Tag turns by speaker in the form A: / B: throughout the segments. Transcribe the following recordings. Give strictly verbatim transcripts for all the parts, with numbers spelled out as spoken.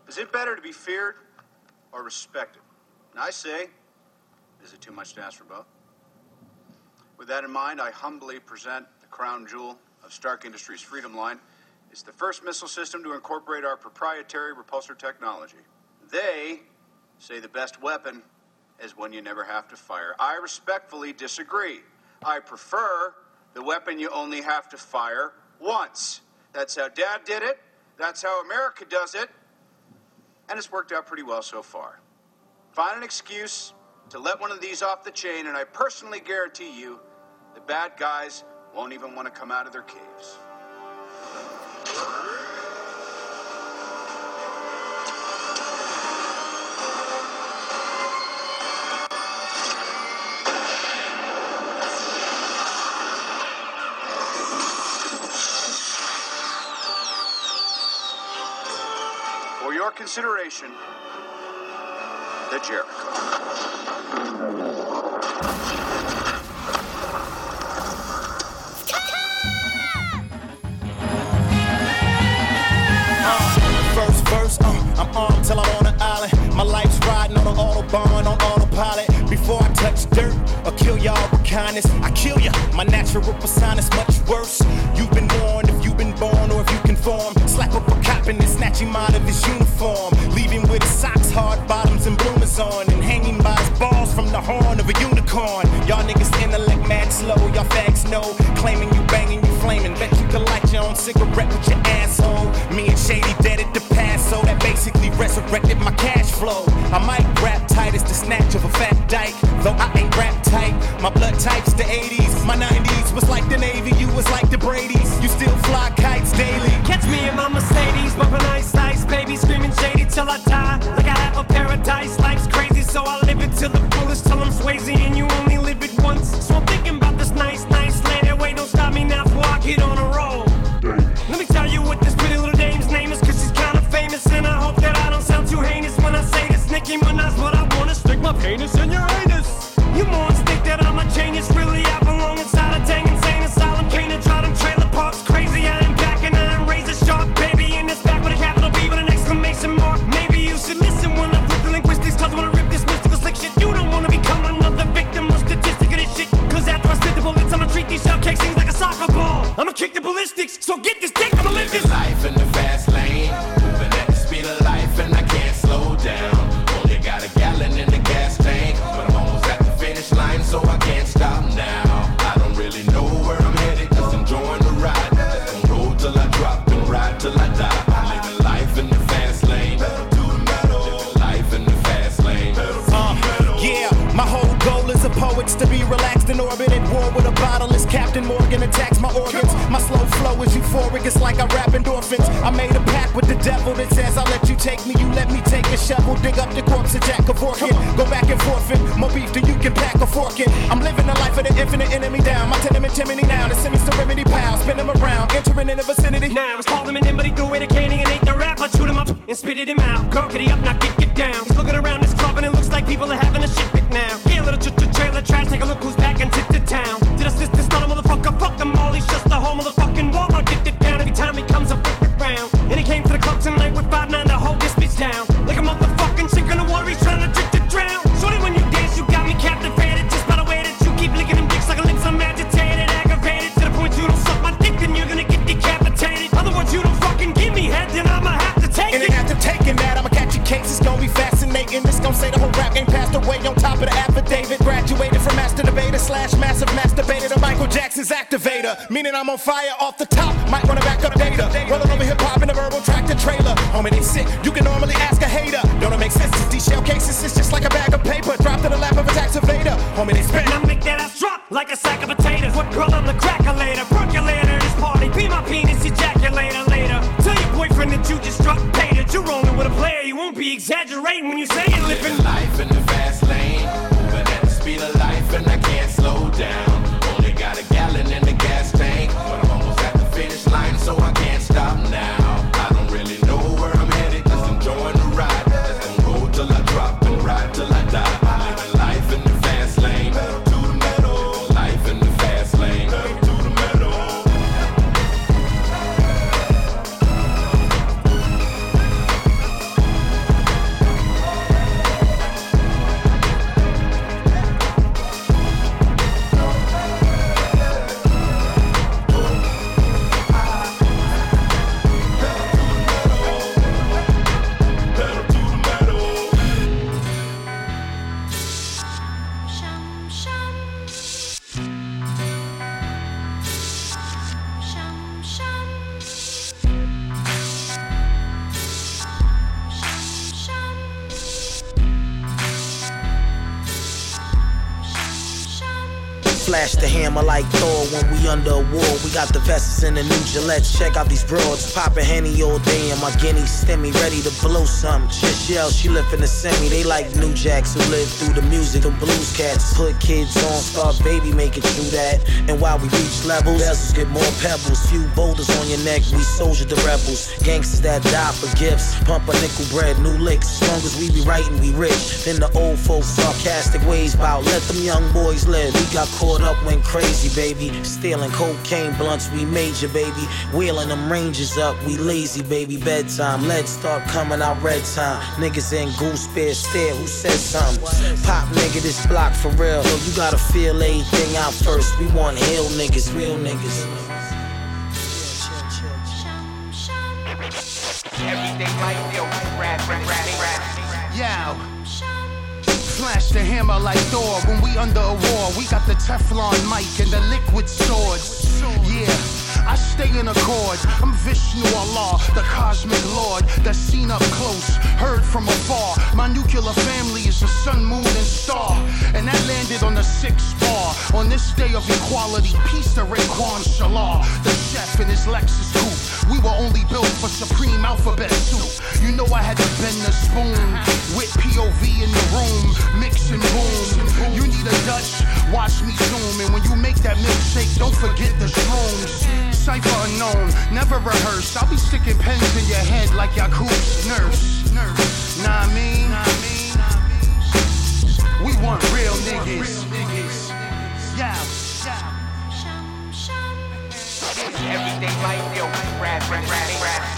A: Is it better to be feared or respected? And I say, is it too much to ask for both? With that in mind, I humbly present the crown jewel of Stark Industries Freedom Line. It's the first missile system to incorporate our proprietary repulsor technology. They say the best weapon is one you never have to fire. I respectfully disagree. I prefer the weapon you only have to fire once. That's how Dad did it. That's how America does it. And it's worked out pretty well so far. Find an excuse to let one of these off the chain, and I personally guarantee you the bad guys won't even want to come out of their caves. For your consideration, the Jericho.
B: First verse, uh, I'm armed till I'm on an island. My life's riding on an autobahn, on autopilot. Before I touch dirt or kill y'all with kindness, I kill ya. My natural persona's much worse. You've been warned if you've been born or if you conform. Slap up a cop and then snatch him out of his uniform. Leave him with his socks, hard bottoms, and bloomers on. And hanging by his balls from the horn of a unicorn. Y'all niggas intellect mad slow, y'all fags know. Claiming you banging, you flaming. Bet you can light your own cigarette with your asshole. Me and Shady dead at the past, so that basically resurrected my cash flow. I might rap tight as the snatch of a fat dyke, though I ain't rap tight. My blood type's the eighties, my nineties was like the Navy, you was like the Brady's. You still fly kites daily.
C: Catch me in my Mercedes, bumping ice ice, baby screaming Shady till I die. Like I have a paradise, life's crazy, so I live it till the fullest, till I'm Swayze, and you only live it once. So I'm thinking about this nice, nice land. Wait, don't stop me now before I get on a roll. Let me tell you what this pretty little dame's name is, cause she's kinda famous, and I hope that I don't sound too heinous when I say this. Nicki Minaj, but I wanna stick my penis in your anus. You morons think that I'm a genius, really I belong inside a dang insane asylum. Can't try them trailer parks crazy, I am back and I am razor sharp, baby, in this back with a capital B with an exclamation mark. Maybe you should listen when I flip the linguistics, cause when I rip this mystical slick shit, you don't wanna become another victim or statistic of this shit. Cause after I spit the bullets, I'ma treat these shell cakes things like a soccer ball. I'ma kick the ballistics, so get this dick, I'ma live this
D: life in the fast lane, moving at the speed of life and I can't slow down. Only got a gallon in the gas tank, but I'm almost at the finish line, so I can't stop now. I don't really know where I'm headed, just enjoying the ride. Just gonna roll till I drop and ride till I die. I'm living life in the fast lane, living life in the fast lane.
B: Uh, yeah, my whole goal as a poet's to be relaxed in orbit at war with a bottle as Captain Morgan attacks my organs. My slow flow is euphoric, it's like I rap endorphins. I made a pact with the devil that says I'll let you take me, you let me take a shovel, dig up the corpse of Jack Kevorkian. Go back and forth it, more beef than you can pack a fork in. I'm living the life of the infinite enemy down. My tenement chimney now, the semi-serenity pal. Spin them around, entering in the vicinity.
C: Now it's called him an but he threw away the candy and ate the rap. I chewed him up and spit it him out. Gurkity up, now get get down. He's looking around this club and it looks like people are having a shit fit now. Yeah, little ch- ch- trailer trash, take a look who's back and tip the town. Did I assist this not a motherfucker? Fuck them all, he's just a whole motherfucking Walmart. Get it down every time he comes up round. And he came to the club tonight with five nine to hold this bitch down. Like a motherfucking chick in the water, he's trying to trick to drown. Shorty, when you dance, you got me captivated. Just by the way that you keep licking them dicks like a lips, I'm agitated, aggravated. To the point you don't suck my dick, then you're gonna get decapitated. Other words, you don't fucking give me head, then I'ma have to take
B: and
C: it.
B: And after taking that, I'ma catch your case, it's gonna be fascinating. This gon' say the whole rap game passed away on top of the affidavit. Graduated from master debater slash massive masturbator to Michael Jackson's activator. Meaning I'm on fire off the top, might wanna back up data. Rolling over hip-hop in a verbal tractor trailer. Homie, they sick, you can normally ask a hater. Don't it make sense? These shell cases, it's just like a bag of paper dropped in the lap of a tax evader. Homie, they spit.
C: And I make that ass drop like a sack of potatoes. What girl, I'm the crackulator, percolator. This party, be my penis ejaculator later. Tell your boyfriend that you just struck paid it. You're rolling with a player, you won't be exaggerating when you say it. Living
D: life in the fast lane, moving at the speed of life and I can't slow down. Only got a gallon in the gas tank, but I'm almost at the finish line, so I can't stop now. I don't really know where I'm headed, just enjoying the ride. Just gonna roll till I drop and ride till I die. I'm living life in the fast lane, pedal to the metal. Life in the fast lane, pedal to the metal.
E: Flash the hammer like Thor when we under a war. We got the vests and the new Gillettes. Check out these broads, poppin' Henny all day and my guinea stemmy, ready to blow something. Just yell, she live in the semi. They like new jacks who live through the music. The blues cats put kids on, start baby making through that. And while we reach levels, bezels get more pebbles. Few boulders on your neck, we soldier the rebels. Gangsters that die for gifts, pump a nickel bread, new licks. As long as we be writing, we rich. Then the old folks sarcastic ways bout let them young boys live. We got caught up, went crazy, baby. Stealing cocaine blunts, we major, baby. Wheeling them ranges up, we lazy, baby. Bedtime, lead start coming out red time. Niggas in goose bear stare, who said something? Pop nigga, this block for real. Yo, you gotta feel everything out first. We want hill niggas, real niggas.
F: Everything like yo, rap, rap, rap, rap.
G: Yo. Flash the hammer like Thor when we under a war. We got the Teflon mic and the liquid swords. Yeah, I stay in accord. I'm Vishnu Allah, the cosmic lord that's seen up close, heard from afar. My nuclear family is the sun, moon, and star, and that landed on the sixth bar. On this day of equality, peace to Raekwon Shalar, the chef in his Lexus coupe. We were only built for supreme alphabet soup. You know I had to bend the spoon with P O V in the room, mix and boom. You need a Dutch, watch me zoom. And when you make that milkshake, don't forget the shrooms. Cypher unknown, never rehearsed. I'll be sticking pens in your head like Yakub's nurse. Nah, I mean, we want real niggas. Yeah.
F: Everything like yo, rap, rap, rap, rap.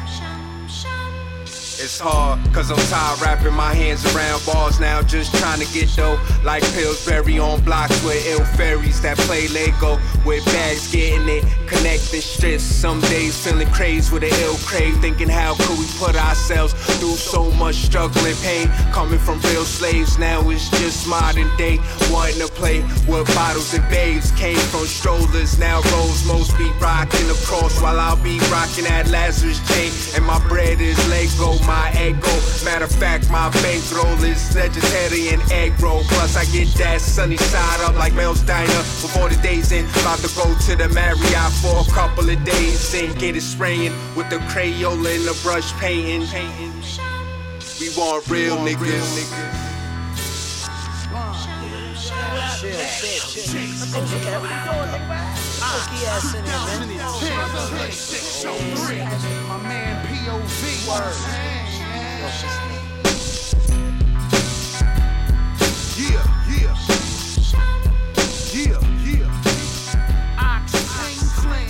H: It's hard, cause I'm tired wrapping my hands around bars now, just trying to get dough. Like Pillsbury on blocks with ill fairies that play Lego. With bags getting it, connecting strips. Some days feeling crazed with an ill crave, thinking how could we put ourselves through so much struggle and pain. Coming from real slaves, now it's just modern day. Wanting to play with bottles and babes. Came from strollers, now rolls most be rocking the cross, while I'll be rocking that Lazarus chain. And my bread is Lego, my ego. Matter of fact, my bankroll is vegetarian egg roll. Plus I get that sunny side up like Mel's Diner before the day's in. About to go to the Marriott for a couple of days and get it spraying with the Crayola and the brush painting. We want real niggas.
G: My man P O V. Yeah, yeah. Yeah, yeah. Oxane Clan.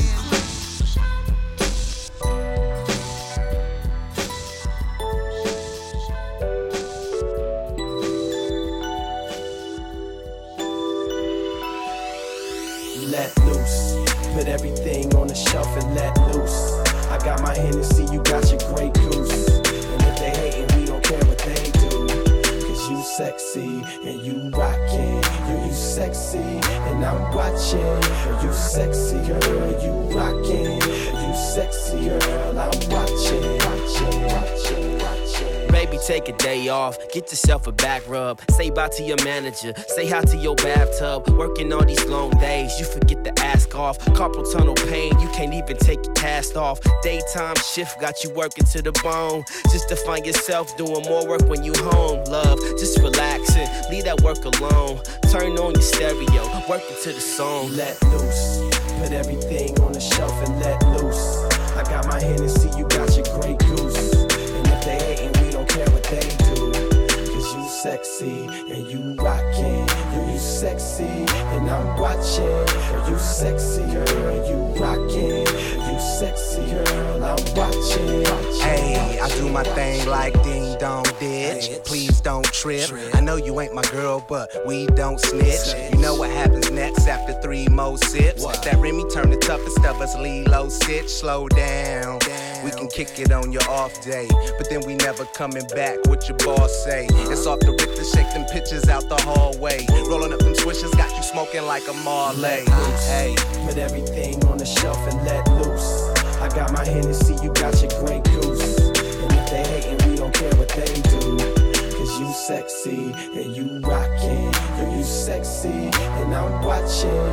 I: Let loose, put everything on the shelf and let loose. I got my Hennessy, you got your Grey Goose. And if they hatin', we don't care what they do. Cause you sexy and you rockin'. You, you sexy and I'm watching. You sexy girl, you rockin'. You sexy girl, I'm watching. Watching, watching, watching.
C: Baby, take a day off, get yourself a back rub. Say bye to your manager, say hi to your bathtub. Working all these long days, you forget to ask off. Carpal tunnel pain, you can't even take your cast off. Daytime shift got you working to the bone. Just to find yourself doing more work when you home. Love, just relaxing, leave that work alone. Turn on your stereo, working to the song.
I: Let loose, put everything on the shelf and let loose. I got my Hennessy, you got your Grey Goose. And if they hatin', we don't care what they do. Cause you sexy and you rockin'. You, you sexy and I'm watching. You sexy girl, you rockin'. You sexy girl, I'm watching.
J: Hey, I do my thing like ding dong ditch. Please don't trip. I know you ain't my girl, but we don't snitch. You know what happens next after three more sips. That Remy turn the toughest of us, Lilo Stitch. Slow down. We can kick it on your off day, but then we never coming back. What your boss say? It's off the rip to shake them pictures out the hallway. Rolling up them swishers, got you smoking like a Marley.
I: Hey, put everything on the shelf and let loose. I got my Hennessy, you got your Grey Goose. And if they hatin', we don't care what they do. Cause you sexy and you rockin'. You, you sexy and I'm watching.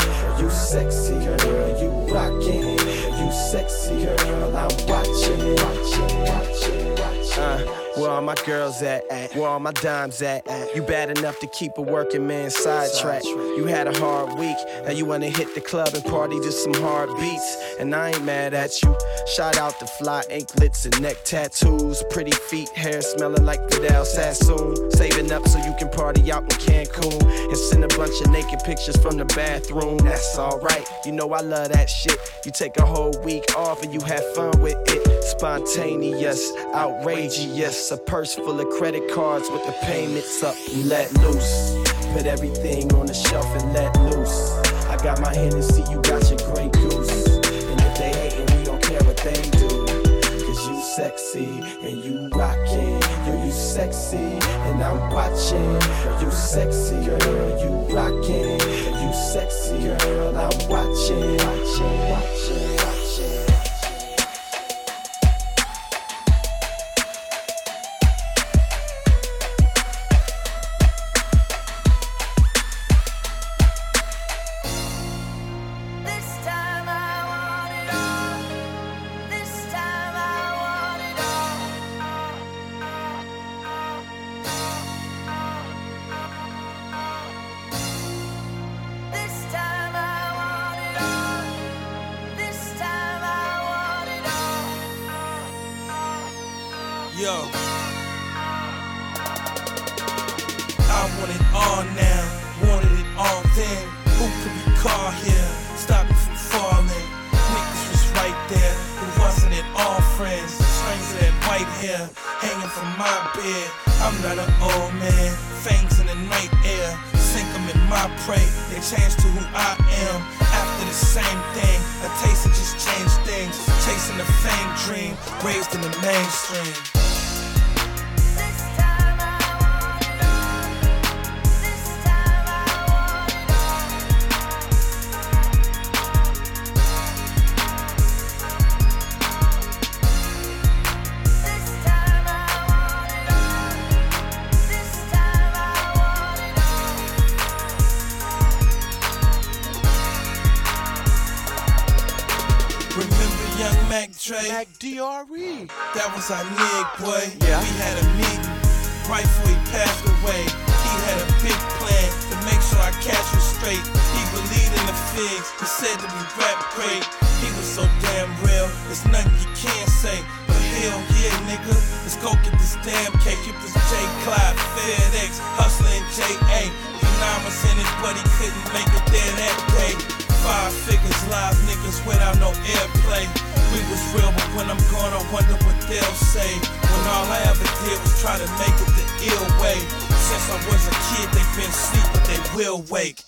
I: sexy, girl, you rockin'. You sexy, girl, I'm watching, watching, watching, watching. Uh, where all my girls at? Where all my dimes at? You bad enough to keep a working man sidetracked. You had a hard week, now you wanna hit the club and party to some hard beats. And I ain't mad at you. Shout out to fly anklets and neck tattoos, pretty feet, hair smelling like Fidel Sassoon. Saving up so you can party out in Cancun and send a bunch of naked pictures from the bathroom. That's alright, you know I love that shit. You take a whole week off and you have fun with it. Spontaneous, outrageous, a purse full of credit cards with the payments up. You let loose, put everything on the shelf and let loose. I got my Hennessy, you got your Grey Goose. And if they hatin', we don't care what they do. Cause you sexy and you rockin'. Yo, you sexy and I'm watching. Yo, you sexy, girl, you rockin'. Yo, you sexy, girl, I'm watching. Watching, watching, watching.
K: Yo, I want it all now, wanted it all then. Who could be called here, stop me from falling? Niggas was right there, who wasn't at all friends. Strings of that white hair, hanging from my bed. I'm not an old man, fangs in the night air. Sink them in my prey, they changed to who I am. After the same thing, a taste of just changed things. Chasing the fame dream, raised in the mainstream. Mac Dre, Mac D R E. That was our nig, boy. Yeah. We had a meeting right before he passed away. He had a big plan to make sure our cash was straight. He believed in the figs. He said that we rap great. He was so damn real. There's nothing you can't say. But hell yeah, nigga, let's go get this damn cake. It was J. Clyde, FedEx, Hustler, and J A. Economics in it, but he couldn't make it there that day. Five figures, live niggas without no airplay. We was real, but when I'm gone, I wonder what they'll say. When all I ever did was try to make it the ill way. Since I was a kid, they've been asleep, but they will wake.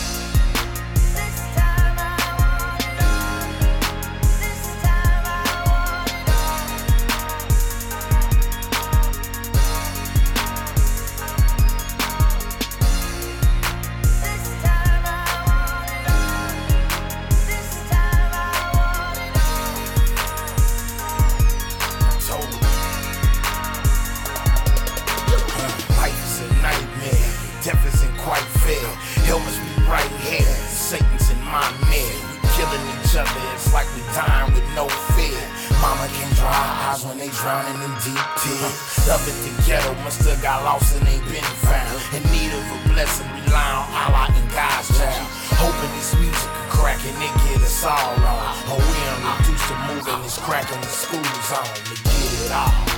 L: Hell must be right here, Satan's in my mid. We killing each other, it's like we dying with no fear. Mama can't dry her eyes when they drowning in deep tears. Love at the ghetto, must have got lost and ain't been found. In need of a blessing, rely on Allah and God's child. Hoping this music can crack and it get us all on. Oh, we ain't reduced to moving, it's cracking the school zone to get it all.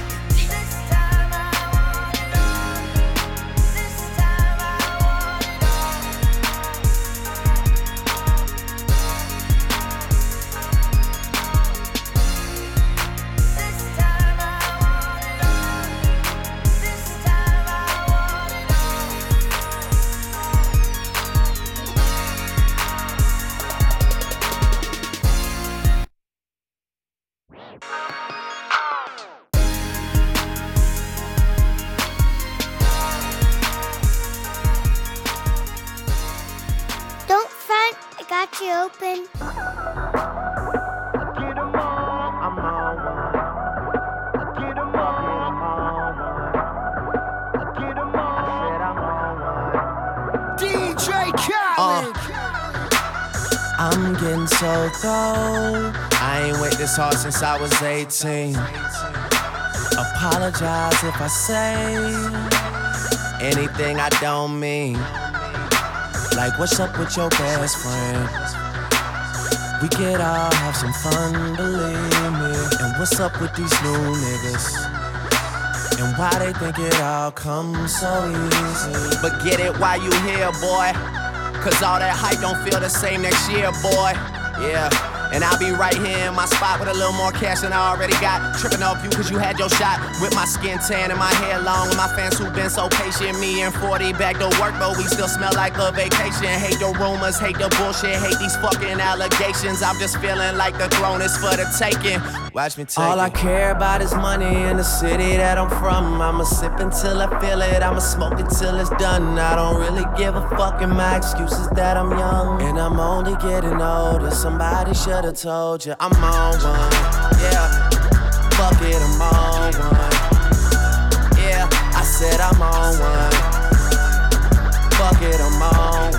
M: I'm getting so cold. I ain't wait this hard since I was eighteen. Apologize if I say anything I don't mean. Like, what's up with your best friend? We could all have some fun, believe me. And what's up with these new niggas? And why they think it all comes so easy? But get it while you here, boy. Cause all that hype don't feel the same next year, boy. Yeah. And I'll be right here in my spot with a little more cash than I already got. Tripping off you cause you had your shot. With my skin tan and my hair long. And my fans who been so patient. Me and forty back to work, but we still smell like a vacation. Hate the rumors, hate the bullshit, hate these fucking allegations. I'm just feeling like the throne is for the taking. Watch me take All it. I care about is money in the city that I'm from. I'ma sip until I feel it, I'ma smoke until it's done. I don't really give a fuck, and my excuse is that I'm young. And I'm only getting older, somebody should Should've told you I'm on one, yeah. Fuck it, I'm on one. Yeah, I said I'm on one. Fuck it, I'm on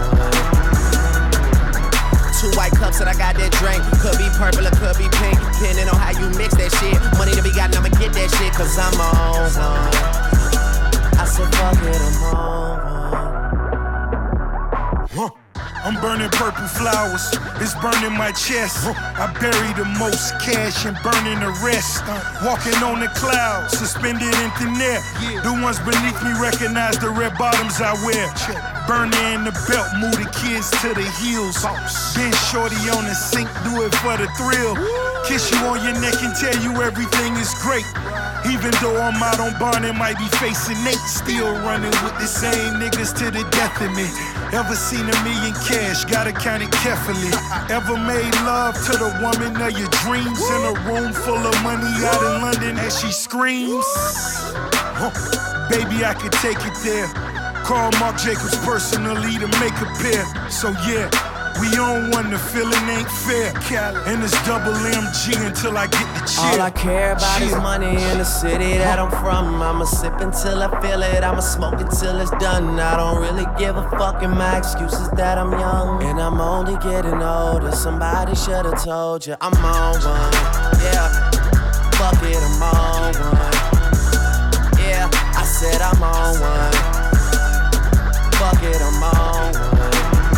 M: one. Two white cups and I got that drink. Could be purple or could be pink, depending on how you mix that shit. Money to be got, I'ma get that shit, cause I'm on one. I said fuck it, I'm on one.
N: Huh. I'm burning purple flowers, it's burning my chest. I bury the most cash and burning the rest. Walking on the clouds, suspended in thin air. The ones beneath me recognize the red bottoms I wear. Burning in the belt, move the kids to the heels. Been shorty on the sink, do it for the thrill. Kiss you on your neck and tell you everything is great. Even though I'm out on bond and might be facing Nate, still running with the same niggas to the death of me. Ever seen a million cash, gotta count it carefully. Ever made love to the woman of your dreams in a room full of money out in London as she screams? Huh. Baby, I could take it there. Call Marc Jacobs personally to make a pair. So yeah, we on one, the feeling ain't fair. And it's double M G until I get the cheer.
M: All I care about is money in the city that I'm from. I'ma sip until I feel it, I'ma smoke until it's done. I don't really give a fuck, and my excuse is that I'm young. And I'm only getting older, somebody should've told you I'm on one. Yeah, fuck it, I'm on one. Yeah, I said I'm on one. Fuck it, I'm on one.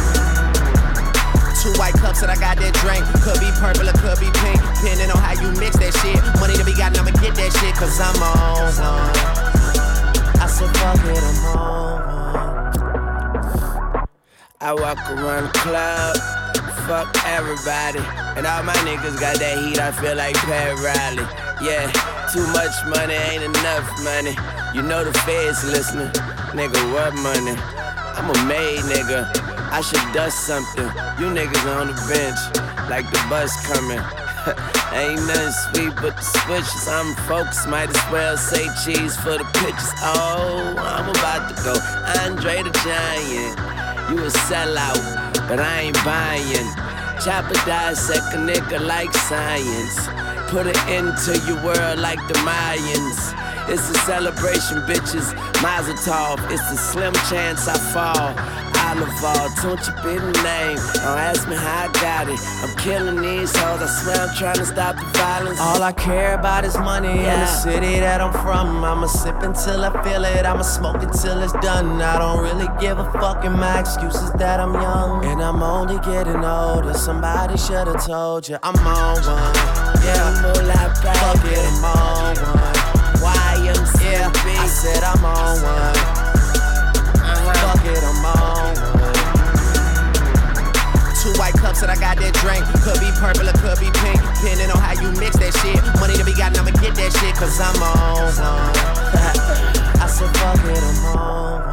M: Two white cups and I got that drink. Could be purple or could be pink, depending on how you mix that shit. Money to be got, I'ma get that shit, cause I'm on one. I said fuck it, I'm on one.
O: I walk around the club, fuck everybody. And all my niggas got that heat, I feel like Pat Riley. Yeah, too much money ain't enough money. You know the feds listening. Nigga, what money? I'm a made nigga. I should dust something. You niggas on the bench, like the bus coming. Ain't nothing sweet but the switches. I'm focused, might as well say cheese for the pictures. Oh, I'm about to go Andre the Giant. You a sellout, but I ain't buying. Chopper dissect a nigga like science. Put it into your world like the Mayans. It's a celebration, bitches. Mazel tov. It's a slim chance I fall. Olival, don't you be the name. Don't ask me how I got it. I'm killing these hoes. I swear I'm trying to stop the violence.
M: All I care about is money yeah. in the city that I'm from. I'ma sip until I feel it. I'ma smoke until it's done. I don't really give a fuck, and my excuse is that I'm young. And I'm only getting older. Somebody should've told you I'm on one. Yeah, fuck it, I'm on one. Y M C A, yeah, I said I'm on one. Uh-huh. Fuck it, I'm on one. Two white cups and I got that drink. Could be purple or could be pink, depending on how you mix that shit. Money to be got, I'ma get that shit, cause I'm on one. I said fuck it, I'm on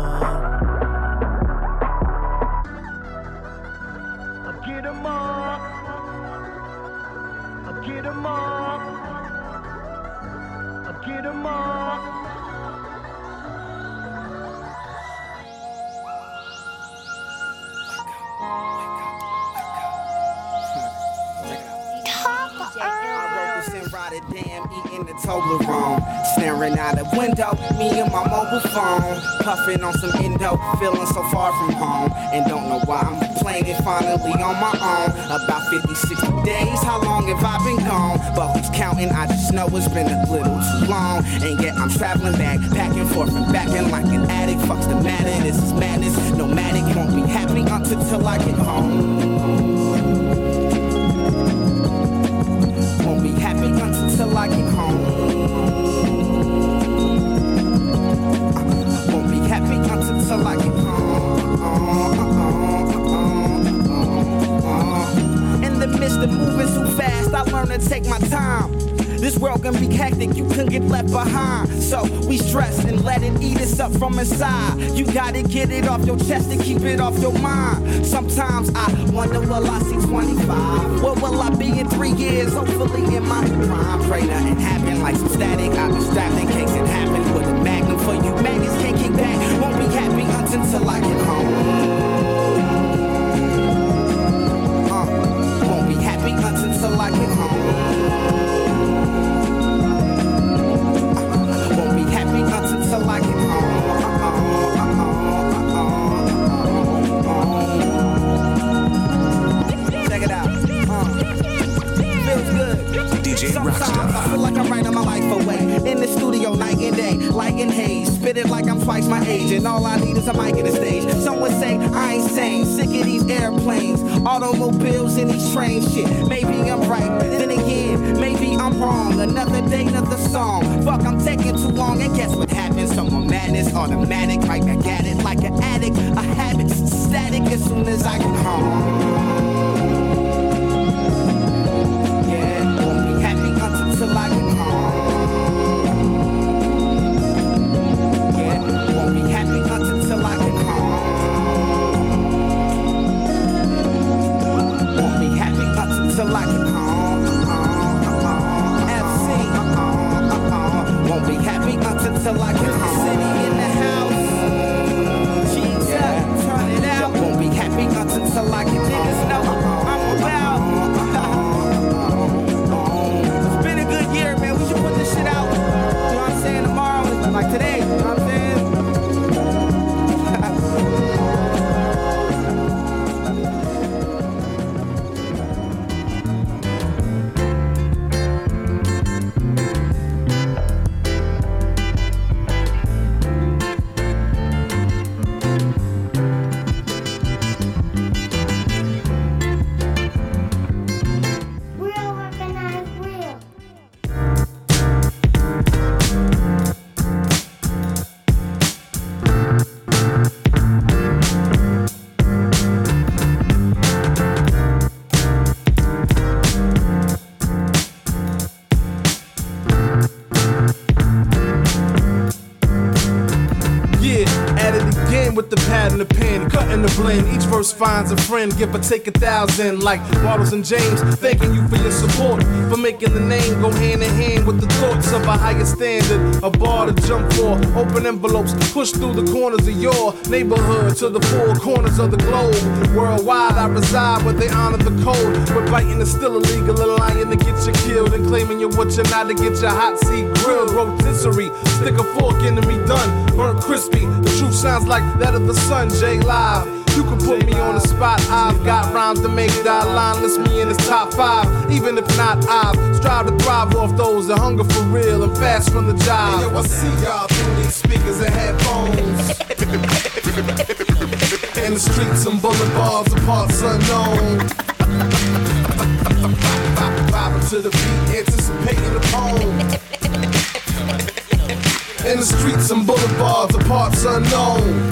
M: one.
C: I get 'em all. I get 'em all. I get 'em all.
J: I wrote this in Rotterdam, eating the Toblerone. Staring
P: Staring out the window, me and my mobile phone, puffing on some Indo, feeling so far from home, and don't know why I'm complaining. Finally on my own, about fifty, sixty days. How long have I been gone? But who's counting? I just know it's been a little too long, and yet I'm traveling back, back and forth and back and like an addict. Fuck's the matter? This is madness. Nomadic, won't be happy until till I get home. Won't be happy until till I get home. Won't be happy until till I get home. In the midst of moving too fast, I learned to take my time. This world can be hectic, you can get left behind. So we stress and let it eat us up from inside. You gotta get it off your chest and keep it off your mind. Sometimes I wonder, will I see twenty-five? What will I be in three years? Hopefully in my prime. Pray nothing happen like some static. I've been strapped in case it happens with a magnum for you. Maggots can't kick back. Won't be happy until I get home. Uh, won't be happy until I get home. Until I get home. Check it out. Uh, feels good. D J Sometimes I feel like I'm writing my life away. In the studio night and day, light and haze. Spit it like I'm twice my age, and all I need is a mic and a stage. Some would say I ain't sane, sick of these airplanes, automobiles and these trains. Shit, maybe I'm right, then again, maybe I'm wrong. Another day, another song. Fuck, I'm taking too long, and guess what happens? Some more madness, automatic, right back at it like an addict. A habit, static as soon as I get home. Yeah, won't be happy until I get home. Yeah, won't be happy until I get home. Won't be happy until I get home. F C. Won't be happy until I get home. City in the house. Cheese up, turn it out. Won't be happy until I get home. Niggas know I'm about. It's been a good year, man. We should put this shit out. You know what I'm saying? Tomorrow, like today. You know what I'm saying?
Q: With the pad and the pen, cutting the blend. Each verse finds a friend, give or take a thousand. Like Waddles and James, thanking you for your support, for making the name go hand in hand with the thoughts of a higher standard. A bar to jump for, open envelopes, push through the corners of your neighborhood to the four corners of the globe. Worldwide I reside where they honor the code, but biting is still illegal. A lying to get you killed and claiming you're what you're not to get your hot seat grilled. Rotisserie, stick a fork into me done, burnt crispy. The truth sounds like that of the sun, J Live. You can put me on the spot, I've got rhymes to make that line, list me in this top five. Even if not, I've strive to thrive off those that hunger for real and fast from the job.
R: And yo, I see y'all through these speakers and headphones.
Q: In the streets and boulevards of parts unknown. Vibing to the beat, anticipating the poem. In the streets and boulevards of parts unknown.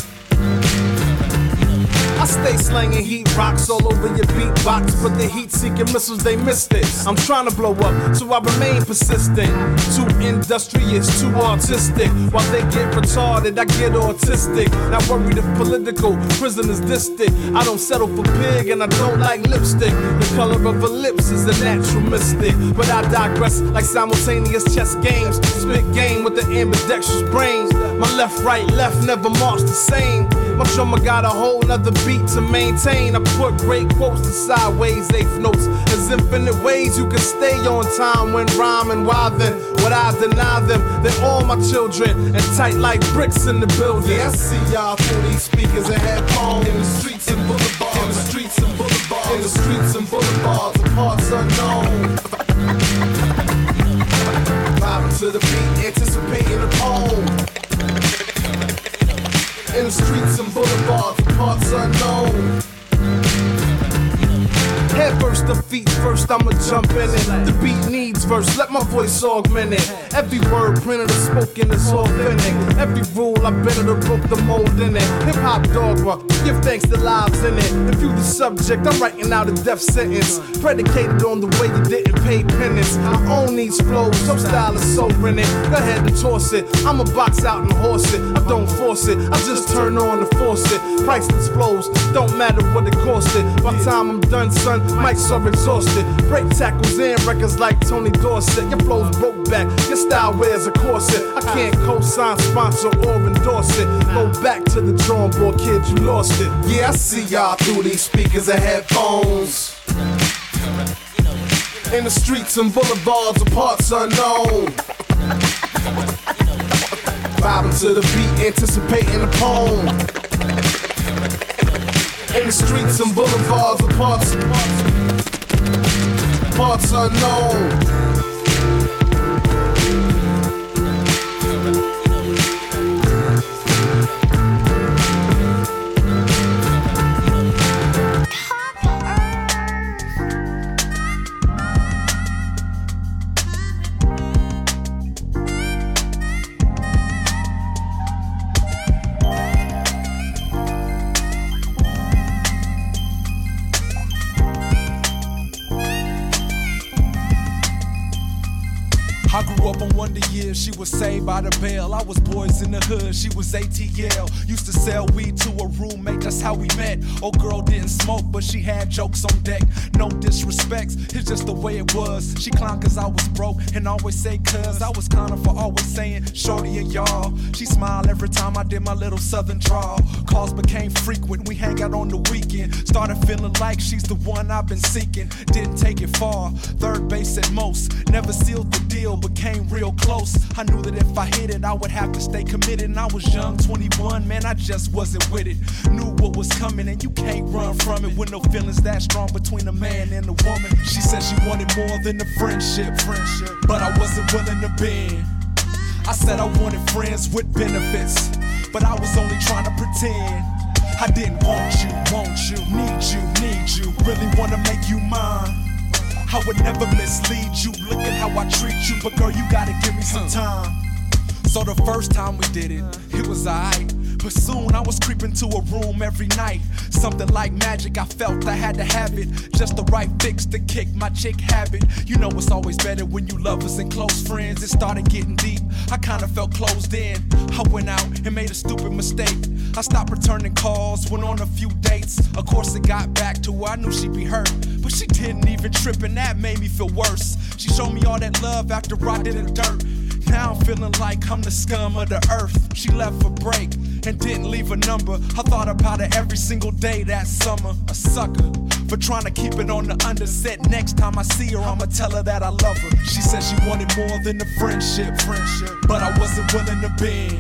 Q: I stay slanging heat rocks all over your beatbox, but the heat-seeking missiles, they missed it. I'm trying to blow up, so I remain persistent. Too industrious, too artistic. While they get retarded, I get autistic. Not worried if political prisoners dissed it. I don't settle for pig, and I don't like lipstick. The color of her lips is a natural mystic. But I digress like simultaneous chess games. Spit game with the ambidextrous brains. My left, right, left never march the same. My drummer got a whole nother beat to maintain. I put great quotes to sideways, eighth notes. There's infinite ways you can stay on time when rhyming. Why then would I deny them? They're all my children and tight like bricks in the building.
R: Yeah, I see y'all through these speakers and headphones. In the streets and boulevards, in the streets and boulevards, in the streets and boulevards, the parts unknown. Vibing to the beat, anticipating a poem. In the streets and boulevards, the parts unknown.
Q: Head first, the feet first, I'ma jump in it. The beat needs verse, let my voice augment it. Every word printed or spoken is authentic. Every rule I bent or broke the mold in it. Hip hop dogma, give thanks to lives in it. If you the subject, I'm writing out a death sentence. Predicated on the way you didn't pay penance. I own these flows, some style is so rented. Go ahead and toss it, I'ma box out and horse it. I don't force it, I just turn on the faucet. Priceless flows, don't matter what it cost it. By the time I'm done, son, mics are exhausted. Break tackles and records like Tony Dorsett. Your flow's broke back, your style wears a corset. I can't co-sign, sponsor, or endorse it. Go back to the drawing board, kid, you lost it.
R: Yeah, I see y'all through these speakers and headphones. In the streets and boulevards, the parts unknown. Vibing to the beat, anticipating a poem. In the streets and boulevards, the parts, parts unknown.
S: I grew up on Wonder Years, she was saved by the bell. I was boys in the hood, she was A T L. Used to sell weed to a roommate, that's how we met. Old girl didn't smoke, but she had jokes on deck. No disrespects, it's just the way it was. She climbed cause I was broke and always say cuz. I was kinda for always saying shorty and y'all. She smiled every time I did my little southern drawl. Calls became frequent, we hang out on the weekend. Started feeling like she's the one I've been seeking. Didn't take it far, third base at most. Never sealed the deal, but came real close. I knew that if I hit it, I would have to stay committed. And I was young, twenty-one, man, I just wasn't with it. Knew what was coming, and you can't run from it. With no feelings that strong between a man and a woman. She said she wanted more than a friendship, friendship, but I wasn't willing to bend. I said I wanted friends with benefits, but I was only trying to pretend. I didn't want you, want you, need you, need you. Really wanna make you mine. I would never mislead you. Look at how I treat you, but girl, you gotta give me some time. So the first time we did it, it was alright. But soon I was creeping to a room every night. Something like magic, I felt I had to have it. Just the right fix to kick my chick habit. You know it's always better when you lovers and close friends. It started getting deep, I kinda felt closed in. I went out and made a stupid mistake. I stopped returning calls, went on a few dates. Of course it got back to her, I knew she'd be hurt. But she didn't even trip and that made me feel worse. She showed me all that love after I did the dirt. Now I'm feeling like I'm the scum of the earth. She left for break and didn't leave a number. I thought about her every single day that summer. A sucker for trying to keep it on the underset. Next time I see her, I'ma tell her that I love her. She said she wanted more than a friendship, friendship, but I wasn't willing to bend.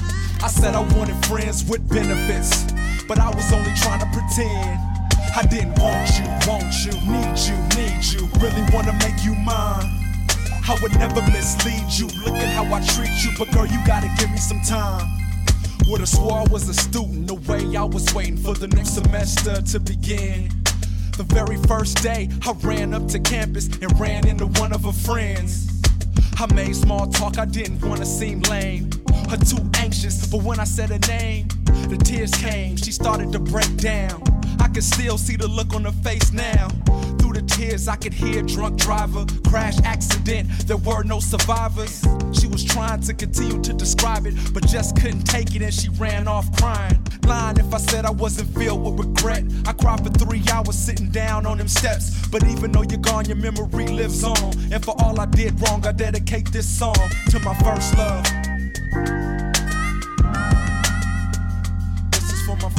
S: I said I wanted friends with benefits, but I was only trying to pretend. I didn't want you, want you, need you, need you. Really wanna make you mine. I would never mislead you. Look at how I treat you, but girl, you gotta give me some time. Would've swore I was a student, the way I was waiting for the new semester to begin. The very first day, I ran up to campus and ran into one of her friends. I made small talk, I didn't wanna seem lame or too anxious, but when I said her name, the tears came, she started to break down. I could still see the look on her face now. Through the tears, I could hear drunk driver, crash accident, there were no survivors. She was trying to continue to describe it, but just couldn't take it and she ran off crying. Lying if I said I wasn't filled with regret. I cried for three hours sitting down on them steps, but even though you're gone, your memory lives on. And for all I did wrong, I dedicate this song to my first love. This is for my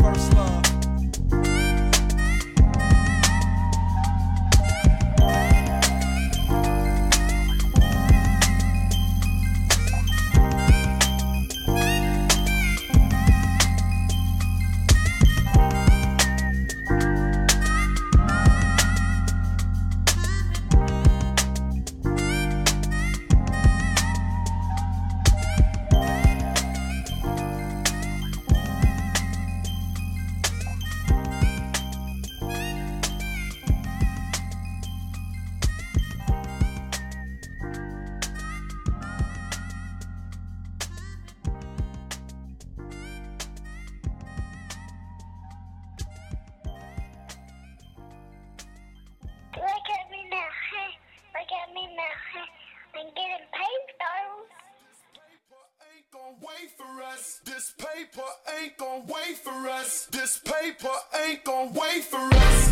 R: wait for us. This paper ain't gon' wait for us. This paper ain't gon' wait for us.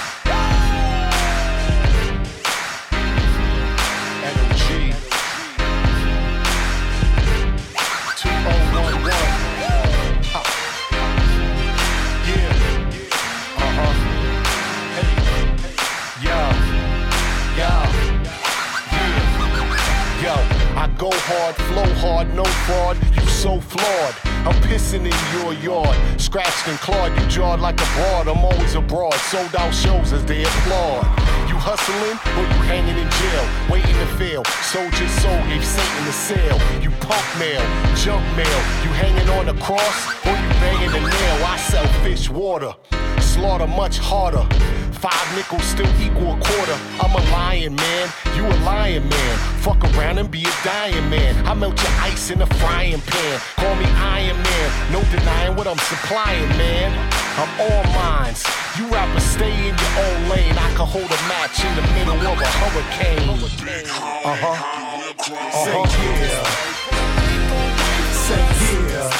T: N O G two oh one one. Uh. Yeah. Uh-huh. Hey. Yo. Yo. Yeah. Yo. I go hard, flow hard, no fraud. You so flawed. I'm pissing in your yard. Scratched and clawed. You jawed like a broad. I'm always abroad. Sold out shows as they applaud. You hustling or you hanging in jail, waiting to fail. Soldier's soul gave Satan the sale. You punk mail, junk mail. You hanging on the cross or you banging the nail. I sell fish water, slaughter much harder. Five nickels still equal a quarter. I'm a lion, man. You a lion, man. Fuck around and be a dying man. I melt your ice in a frying pan. Call me Iron Man. No denying what I'm supplying, man. I'm all mines. You rappers stay in your own lane. I can hold a match in the middle of a hurricane. Uh-huh. Uh-huh. Say yeah.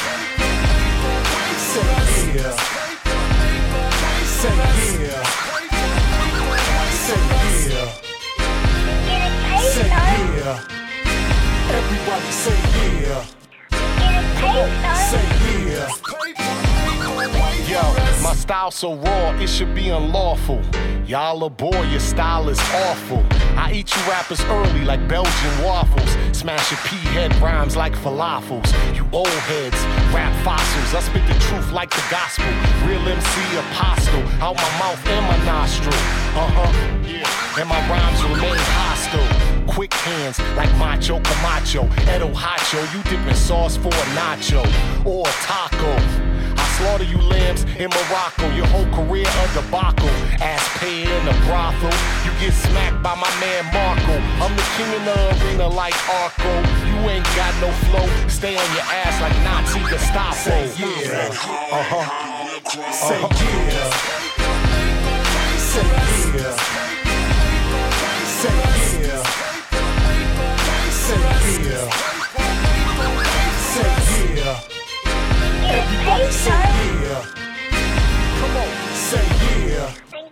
T: Say yeah. Say yeah. Say yeah. Say yeah. Everybody say yeah. Come on, say yeah. Yo, my style so raw, it should be unlawful. Y'all a bore, your style is awful. I eat you rappers early like Belgian waffles. Smash your pea-head rhymes like falafels. You old heads, rap fossils. I spit the truth like the gospel. Real M C apostle, out my mouth and my nostril. Uh-huh, yeah. And my rhymes remain hostile. Quick hands like Macho Camacho. Edo Hacho, you dipping sauce for a nacho or a taco. I slaughter you lambs in Morocco. Your whole career a debacle. Ass pay in the brothel. You get smacked by my man Marco. I'm the king in the arena like Arco. You ain't got no flow. Stay on your ass like Nazi Gestapo. Say yeah. Uh-huh. Say uh-huh. Yeah. Say yeah. Say yeah. Say yeah. Say yeah. Everybody say yeah. Come on, say yeah.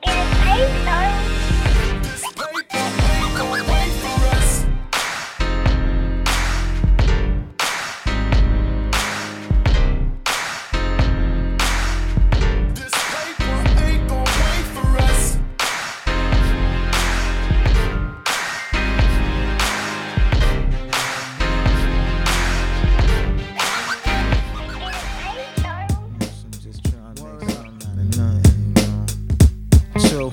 T: This paper ain't gon' wait for us. This paper ain't gon' wait for us.
E: So,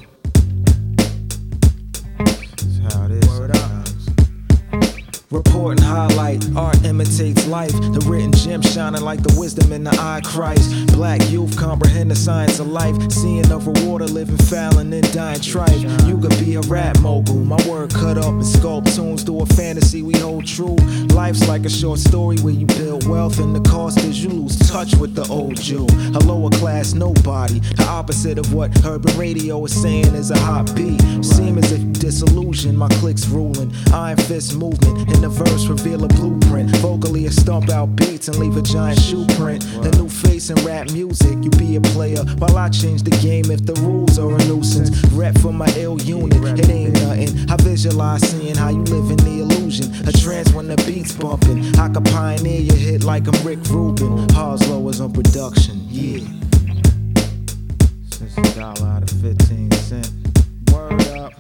E: that's how it is. Word up. Report and highlight, art imitates life. The written gem shining like the wisdom in the eye of Christ. Black youth comprehend the science of life. Seeing over water, living foul and then dying trife. You could be a rap mogul. My word cut up and sculpt tunes through a fantasy we hold true. Life's like a short story where you build wealth, and the cost is you lose touch with the old Jew. A lower class nobody, the opposite of what urban radio is saying is a hot beat. Seem as if disillusion, my clicks ruling. Iron fist movement, in the verse reveal a blueprint. Vocally I stomp out beats and leave a giant shoe print. The new face in rap music, you be a player while I change the game if the rules are a nuisance. Rep for my ill unit, it ain't nothing. I visualize seeing how you live in the illusion. A trance when the beat's bumping. I can pioneer your hit like I'm Rick Rubin. Harslow is on production, yeah. Since a dollar out of fifteen cent. Word up.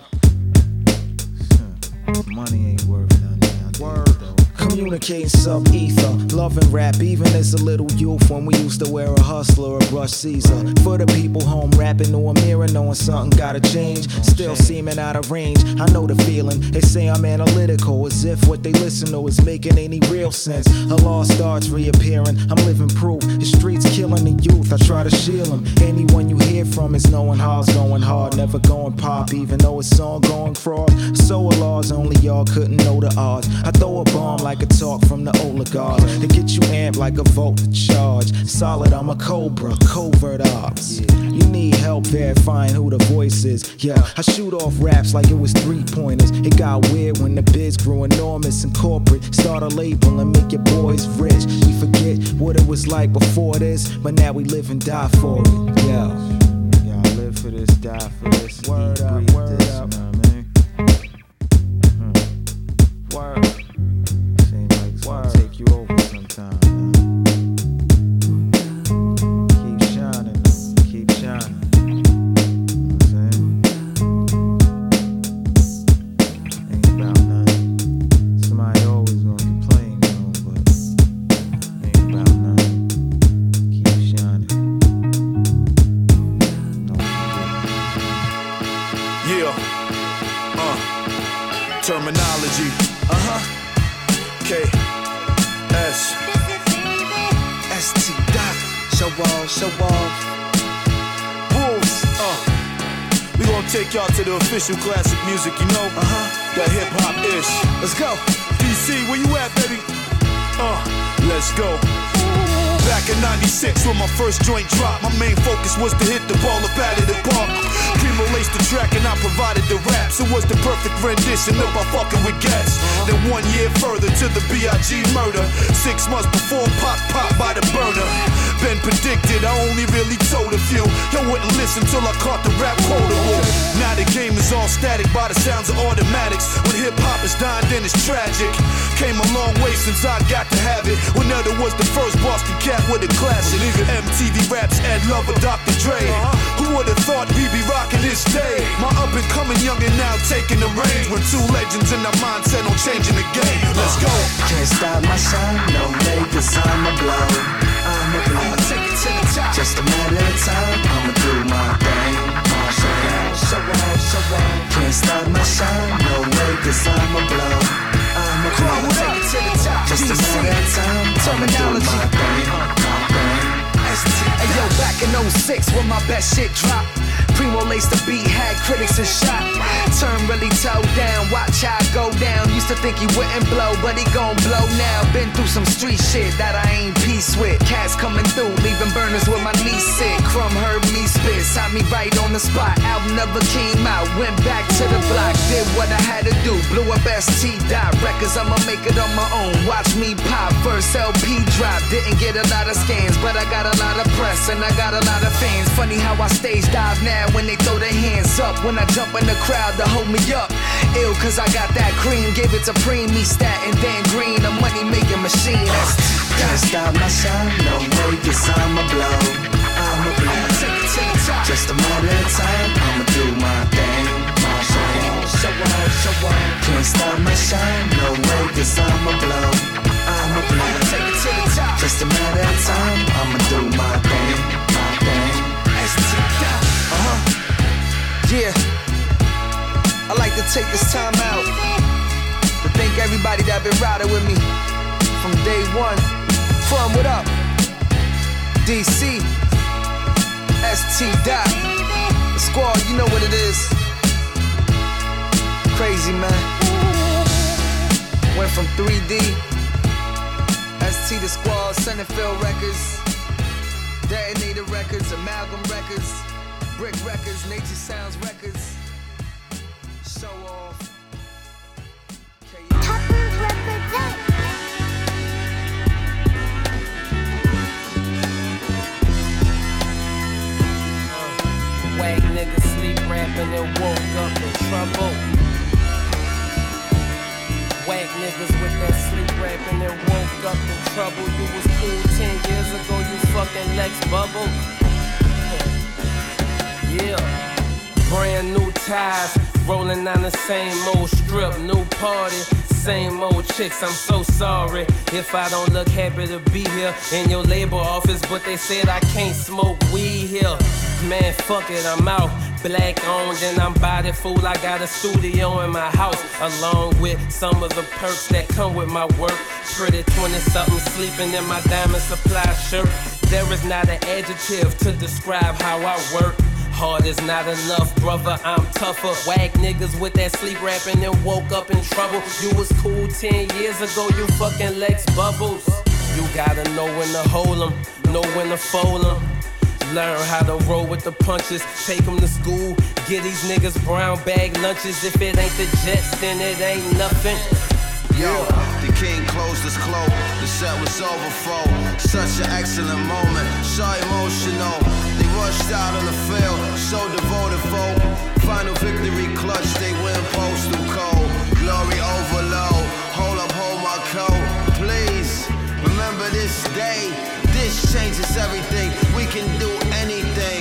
E: Money ain't worth nothing now. Word though. Communicating sub-ether, loving rap even as a little youth when we used to wear a Hustler or brush Caesar. For the people home rapping to a mirror knowing something gotta change, still seeming out of range. I know the feeling, they say I'm analytical as if what they listen to is making any real sense. A law starts reappearing, I'm living proof. The streets killing the youth, I try to shield them. Anyone you hear from is knowing how's going hard, never going pop even though it's all going fraud. So a laws only y'all couldn't know the odds. I throw a bomb like could talk from the oligarchs to get you amped like a voltage charge. Solid, I'm a cobra, covert ops. You need help verifying who the voice is. Yeah, I shoot off raps like it was three pointers. It got weird when the biz grew enormous and corporate. Start a label and make your boys rich. We forget what it was like before this, but now we live and die for it. Yeah, yeah, I live for this, die for this. Word up, word this, up. You know what I mean? Hmm. Word. Seems like it's gonna take you over sometime. Keep shining, keep shining.
R: Terminology, uh-huh, K, S, S T dot, show off, show off, Wolves, uh, we gonna take y'all to the official classic music, you know, uh-huh, that hip-hop-ish, let's go, D C, where you at, baby, uh, let's go. Back in ninety-six when my first joint dropped, my main focus was to hit the ball up out of the park. Primo laced the track and I provided the raps. It was the perfect rendition of my fucking with gas. Then one year further to the B I G murder. Six months before Pop Pop by the burner. Been predicted, I only really told a few. Yo wouldn't listen till I caught the rap quotable. Now the game is all static by the sounds of automatics. When hip hop is dying, then it's tragic. Came a long way since I got to have it. When Nelda was the first Boston cat with a classic. M T V Raps, Ed Lover, Doctor Dre. Who would've thought we'd be rocking this day? My up and coming youngin' now taking the reins. When two legends in our mindset on changing the game. Let's go.
I: Can't stop my shine, no way, cause I'ma blow. I'ma blow. I'ma take it to the top. Just a matter of time, I'ma do my thing. I'ma show out, show out, show out. Can't stop my shine, no way, cause I'ma blow. I'ma blow. I'ma take it to the top. Just a matter of time, I'ma do my thing. My thing. Hey yo, back in oh six when my best shit dropped. Primo laced the beat, had critics in shot. Turn really toe down, watch how I go down. Used to think he wouldn't blow, but he gon' blow now. Been through some street shit that I ain't peace with. Cats coming through, leaving burners where my knees sit. Crumb heard me spit, shot me right on the spot. Album never came out, went back to the block. Did what I had to do, blew up S T dot records, I'ma make it on my own. Watch me pop, first L P drop. Didn't get a lot of scans, but I got a lot of press and I got a lot of fans. Funny how I stage dive now when they throw their hands up. When I jump in the crowd to hold me up. Ill cause I got that cream, gave it to Preem, Stat and Dan Green, a money making machine. Can't stop my shine, no way, cause I'ma blow. I'ma blow. Take it to the top. Just a matter of time, I'ma do my thing. My thing. Show out, show out. Can't stop my shine, no way, cause I'ma blow. I'ma blow. Take it to the top. Just a matter of time, I'ma do my thing. My thing.
O: Uh-huh. Yeah. I like to take this time out to thank everybody that been riding with me from day one. From what up? D C, S T dot, the squad, you know what it is. Crazy, man. Went from three D, S T the squad, Centerfield Records, Detonator Records, Amalgam Records, Brick Records, Nature Sounds Records. Show off.
C: Wag niggas sleep rapping and woke up in trouble. Wag niggas with that sleep rapping and woke up in trouble. You was cool ten years ago, you fucking Lex Bubble. Yeah, brand new ties, rolling down the same old strip, new party, same old chicks. I'm so sorry if I don't look happy to be here in your labor office, but they said I can't smoke weed here. Man, fuck it, I'm out. Black owned and I'm body fool. I got a studio in my house, along with some of the perks that come with my work. Pretty twenty-something sleeping in my diamond supply shirt. There is not an adjective to describe how I work. Hard is not enough, brother, I'm tougher. Whack niggas with that sleep rapping and woke up in trouble. You was cool ten years ago, you fucking Lex Bubbles. You gotta know when to hold 'em, know when to fold 'em. Learn how to roll with the punches, take 'em to school. Get these niggas brown bag lunches. If it ain't the Jets, then it ain't nothing.
U: Yo, the king closed his cloak, the set was over for such an excellent moment, so emotional. They rushed out on the field, so devoted folk. Final victory clutch, they win postal code. Glory overload, hold up, hold my coat. Please, remember this day, this changes everything. We can do anything.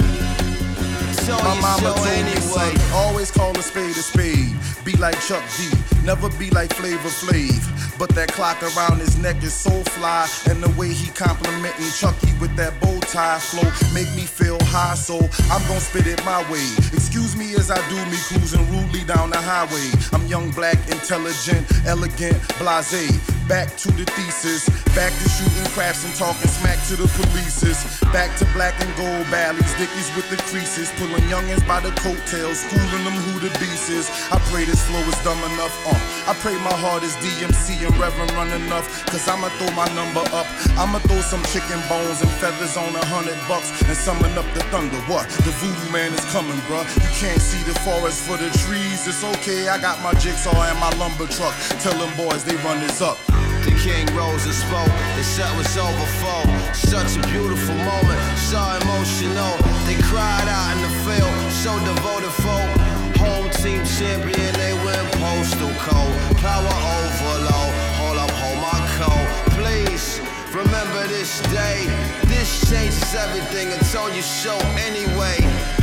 U: So
V: my mama
U: show
V: told
U: anyway.
V: me, son, always call a spade a spade. Be like Chuck D, never be like Flavor Flav. But that clock around his neck is so fly, and the way he complimenting Chucky with that bow tie flow make me feel high, so I'm gon' spit it my way. Excuse me as I do me cruising rudely down the highway. I'm young, black, intelligent, elegant, blasé. Back to the thesis, back to shooting craps and talking smack to the polices. Back to black and gold valleys, dickies with the creases, pulling youngins by the coattails, schooling them who the beast is. I pray this flow is dumb enough, uh. I pray my heart is D M C and Reverend run enough, cause I'ma throw my number up. I'ma throw some chicken bones and feathers on a hundred bucks and summon up the thunder. What? The voodoo man is coming, bruh. You can't see the forest for the trees. It's okay, I got my jigsaw and my lumber truck. Tell them boys they run this up.
U: The king rose and spoke, the set was over for such a beautiful moment, so emotional. They cried out in the field, so devoted folk. Home team champion, they win postal code. Power overload, hold up, hold my coat. Please, remember this day. This changes everything until you show anyway.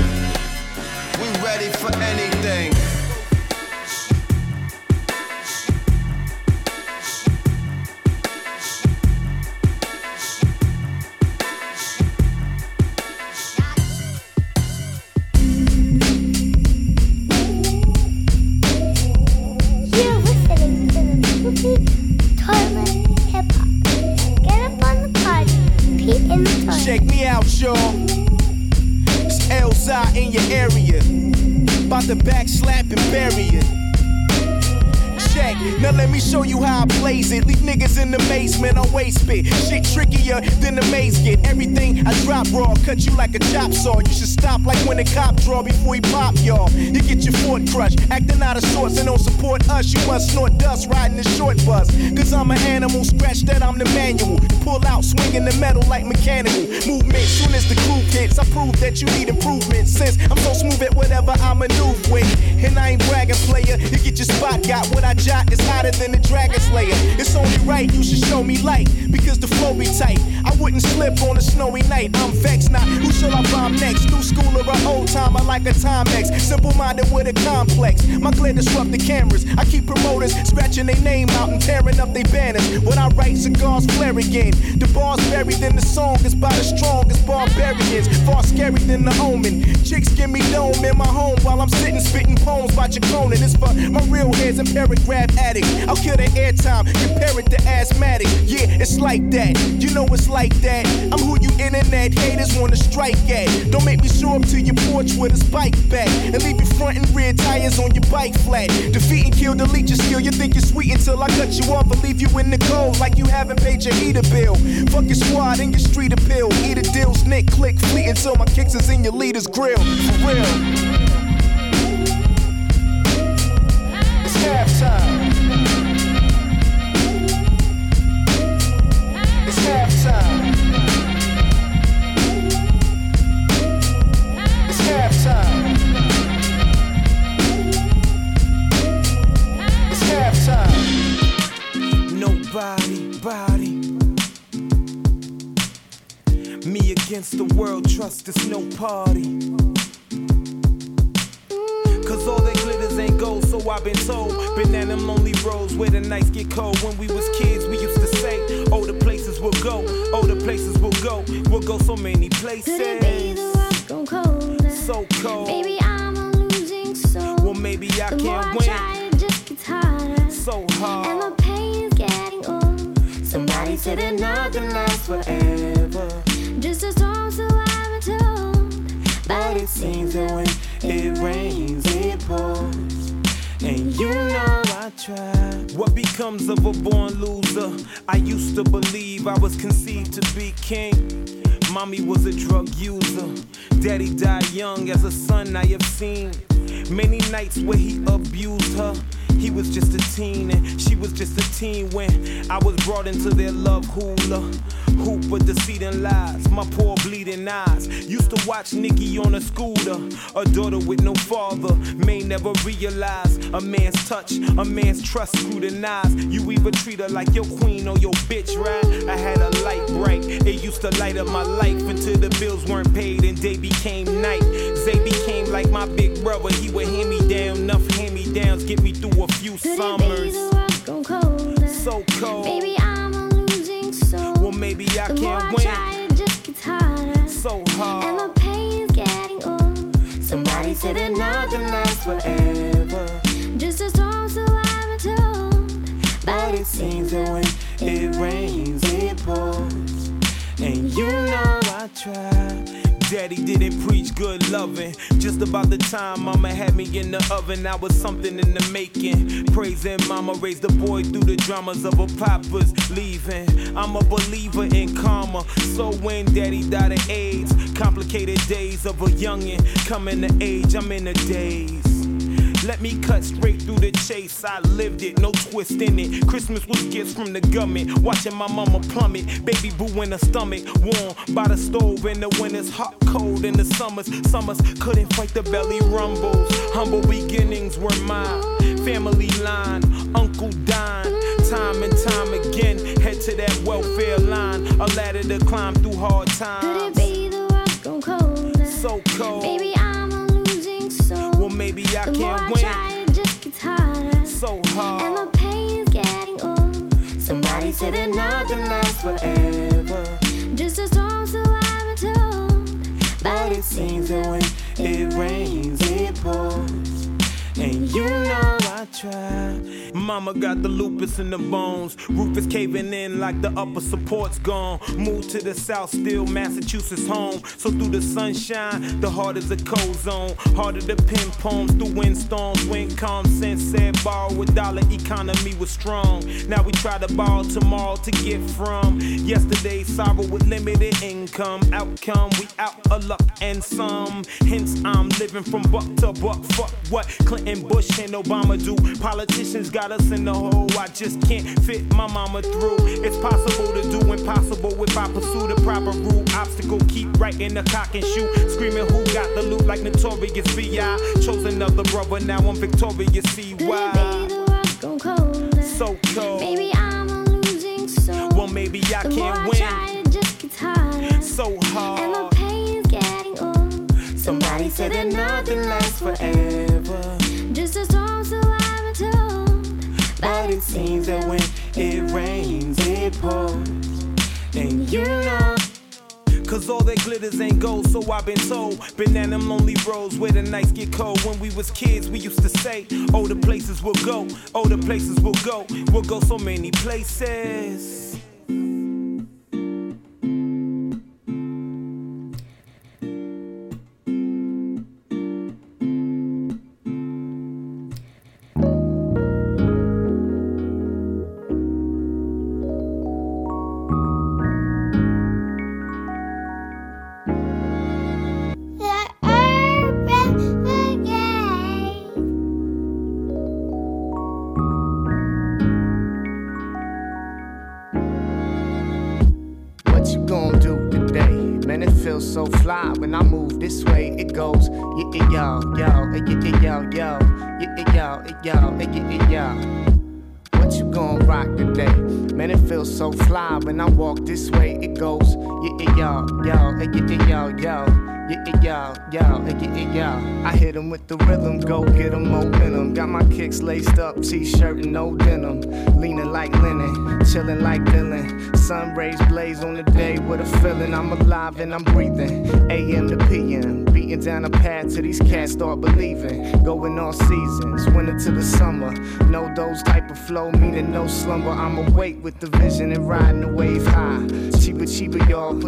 U: We ready for anything.
P: Check me out, y'all. It's Elzai in your area. About to back slap and bury it. Check, now let me show you how I blaze it. Leave niggas in the basement on waste spit. Shit trickier than the maze get. Everything I drop raw, cut you like a chop saw. You should stop like when the cop draw before he pop y'all. You get your foot crushed, acting out of sorts and don't support us. You must snort dust riding the short bus. Cause I'm an animal, scratch that I'm the manual. Pull out, swinging the metal like mechanical movement. Soon as the groove hits, I prove that you need improvement. Since I'm so smooth at whatever I maneuver with. And I ain't bragging, player. You get your spot, got what I jot is hotter than the Dragon Slayer. It's only right you should show me light, because the flow be tight. I wouldn't slip on a snowy night. I'm vexed, not who shall I bomb next? New school or an old timer like a Timex. Simple minded with a complex. My glare disrupt the cameras. I keep promoters scratching their name out and tearing up their banners. When I write, cigars flare again. The bar's buried in the song is by the strongest barbarians. Far scary than the omen. Chicks give me dome in my home while I'm sitting spitting poems by Jaconin. It's for my real heads and paragraph addict. I'll kill the airtime, compare it to asthmatic. Yeah, it's like that. You know it's like that. I'm who you internet haters wanna strike at. Don't make me show up to your porch with a spike back and leave your front and rear tires on your bike flat. Defeat and kill, delete your skill. You think you're sweet until I cut you off and leave you in the cold like you haven't paid your heater bill. Fuck your squad and your street appeal. Eat a deal, snick, click, fleet until my kicks is in your leader's grill. For real. It's halftime. It's halftime. It's halftime. It's halftime. Nobody, body. Me against the world, trust it's no party. Cause all that glitters ain't gold, so I've been told. Been down them lonely roads where the nights get cold. When we was kids, we used to say, oh, the places we'll go, oh, the places we'll go. We'll go so many places.
W: Could it be the rock grown colder?
P: So cold.
W: Baby, I'm a losing soul.
P: Well, maybe I
W: the
P: can't
W: more I
P: win.
W: try, it just gets harder.
P: So hard.
W: And my pain is getting old.
P: Somebody said that nothing lasts forever.
W: Just a storm, so I've been told. But
C: it seems that when it rains, it pours. And you know I tried. What becomes of a born loser? I used to believe I was conceived to be king. Mommy was a drug user. Daddy died young. As a son I have seen many nights where he abused her. He was just a teen and she was just a teen when I was brought into their love hula hoop of deceit and lies. My poor bleeding eyes used to watch Nikki on a scooter. A daughter with no father may never realize a man's touch, a man's trust scrutinized. You either treat her like your queen or your bitch, right? I had a light bright. It used to light up my life until the bills weren't paid and day became night. Zay became like my big brother. He would hand me down enough hand-me-downs, get me through a few
W: Could
C: summers.
W: It be the rock gone colder?
C: So cold.
W: Maybe I'm a losing soul.
C: Well, maybe I
W: the
C: can't
W: more I
C: win.
W: Try, it just gets harder.
C: So hard.
W: And the pain's getting old.
C: Somebody said that nothing lasts forever.
W: Just a storm, so I'm told.
C: But it seems that when it rains, it pours. And you know I tried. Daddy didn't preach good loving. Just about the time mama had me in the oven, I was something in the making. Praising mama raised the boy through the dramas of a papa's leaving. I'm a believer in karma. So when daddy died of AIDS, complicated days of a youngin' coming to age, I'm in a daze. Let me cut straight through the chase. I lived it, no twist in it. Christmas was gifts from the government. Watching my mama plummet. Baby boo in her stomach. Warm by the stove in the winters. Hot, cold in the summers. Summers couldn't fight the belly rumbles. Humble beginnings were mine. Family line, Uncle Don. Time and time again, head to that welfare line. A ladder to climb through hard times.
W: Could it be the rock gone colder?
C: So cold.
W: Maybe I'm a losing soul.
C: Well, maybe I
W: the
C: can't
W: more I
C: win.
W: Try, it just gets harder.
C: So hard.
W: And the pain's getting old.
C: Somebody said that nothing lasts forever.
W: Just a storm, so I'm told.
C: But it seems that when it rains, it pours. And you know I tried. Mama got the lupus in the bones. Roof is caving in like the upper support's gone. Moved to the south, still Massachusetts home. So through the sunshine, the heart is a cold zone. Harder to pen poems through windstorms. Wind calm since said borrow a dollar, economy was strong. Now we try to borrow tomorrow to get from yesterday's sorrow with limited income. Outcome, we out of luck and some. Hence I'm living from buck to buck. Fuck what Clinton, Bush, and Obama do. Politicians got us in the hole. I just can't fit my mama through. It's possible to do impossible if I pursue the proper route. Obstacle, keep right in the cock and shoot. Screaming who got the loot like Notorious B I Chose another brother, now I'm victorious. See why?
W: Could it be the rock gone colder?
C: So cold.
W: Maybe I'm a losing soul.
C: Well, maybe I
W: the
C: can't
W: more I
C: win.
W: Try, it just gets harder.
C: So hard.
W: And the pain's getting old.
C: Somebody said that nothing lasts forever.
W: Just a storm, so I'm told.
C: But it seems that when it rains, it pours. And you know, cause all that glitters ain't gold, so I've been told. Been down them lonely roads where the nights get cold. When we was kids, we used to say, oh, the places we'll go, oh, the places we'll go. We'll go so many places.
A: So fly when I move this way, it goes yeah, yeah, yo, yo, yeah, yo, yo, yeah, yo, yo, yeah, yo. What you gon' rock today? Man, it feels so fly when I walk this way, it goes yeah, yo, yo, yeah, yo, yo. Yeah, yo, yo, yeah, yo. I hit 'em with the rhythm, go get 'em momentum. Got my kicks laced up, t-shirt and no denim. Leaning like linen, chillin' like Dylan. Sun rays blaze on the day with a feeling. I'm alive and I'm breathing. A M to P M, beating down a path till these cats start believing. Going all seasons, winter to the summer. No those type of flow, meaning no slumber. I'm awake with the vision and riding the wave high. Cheaper, cheaper, y'all, put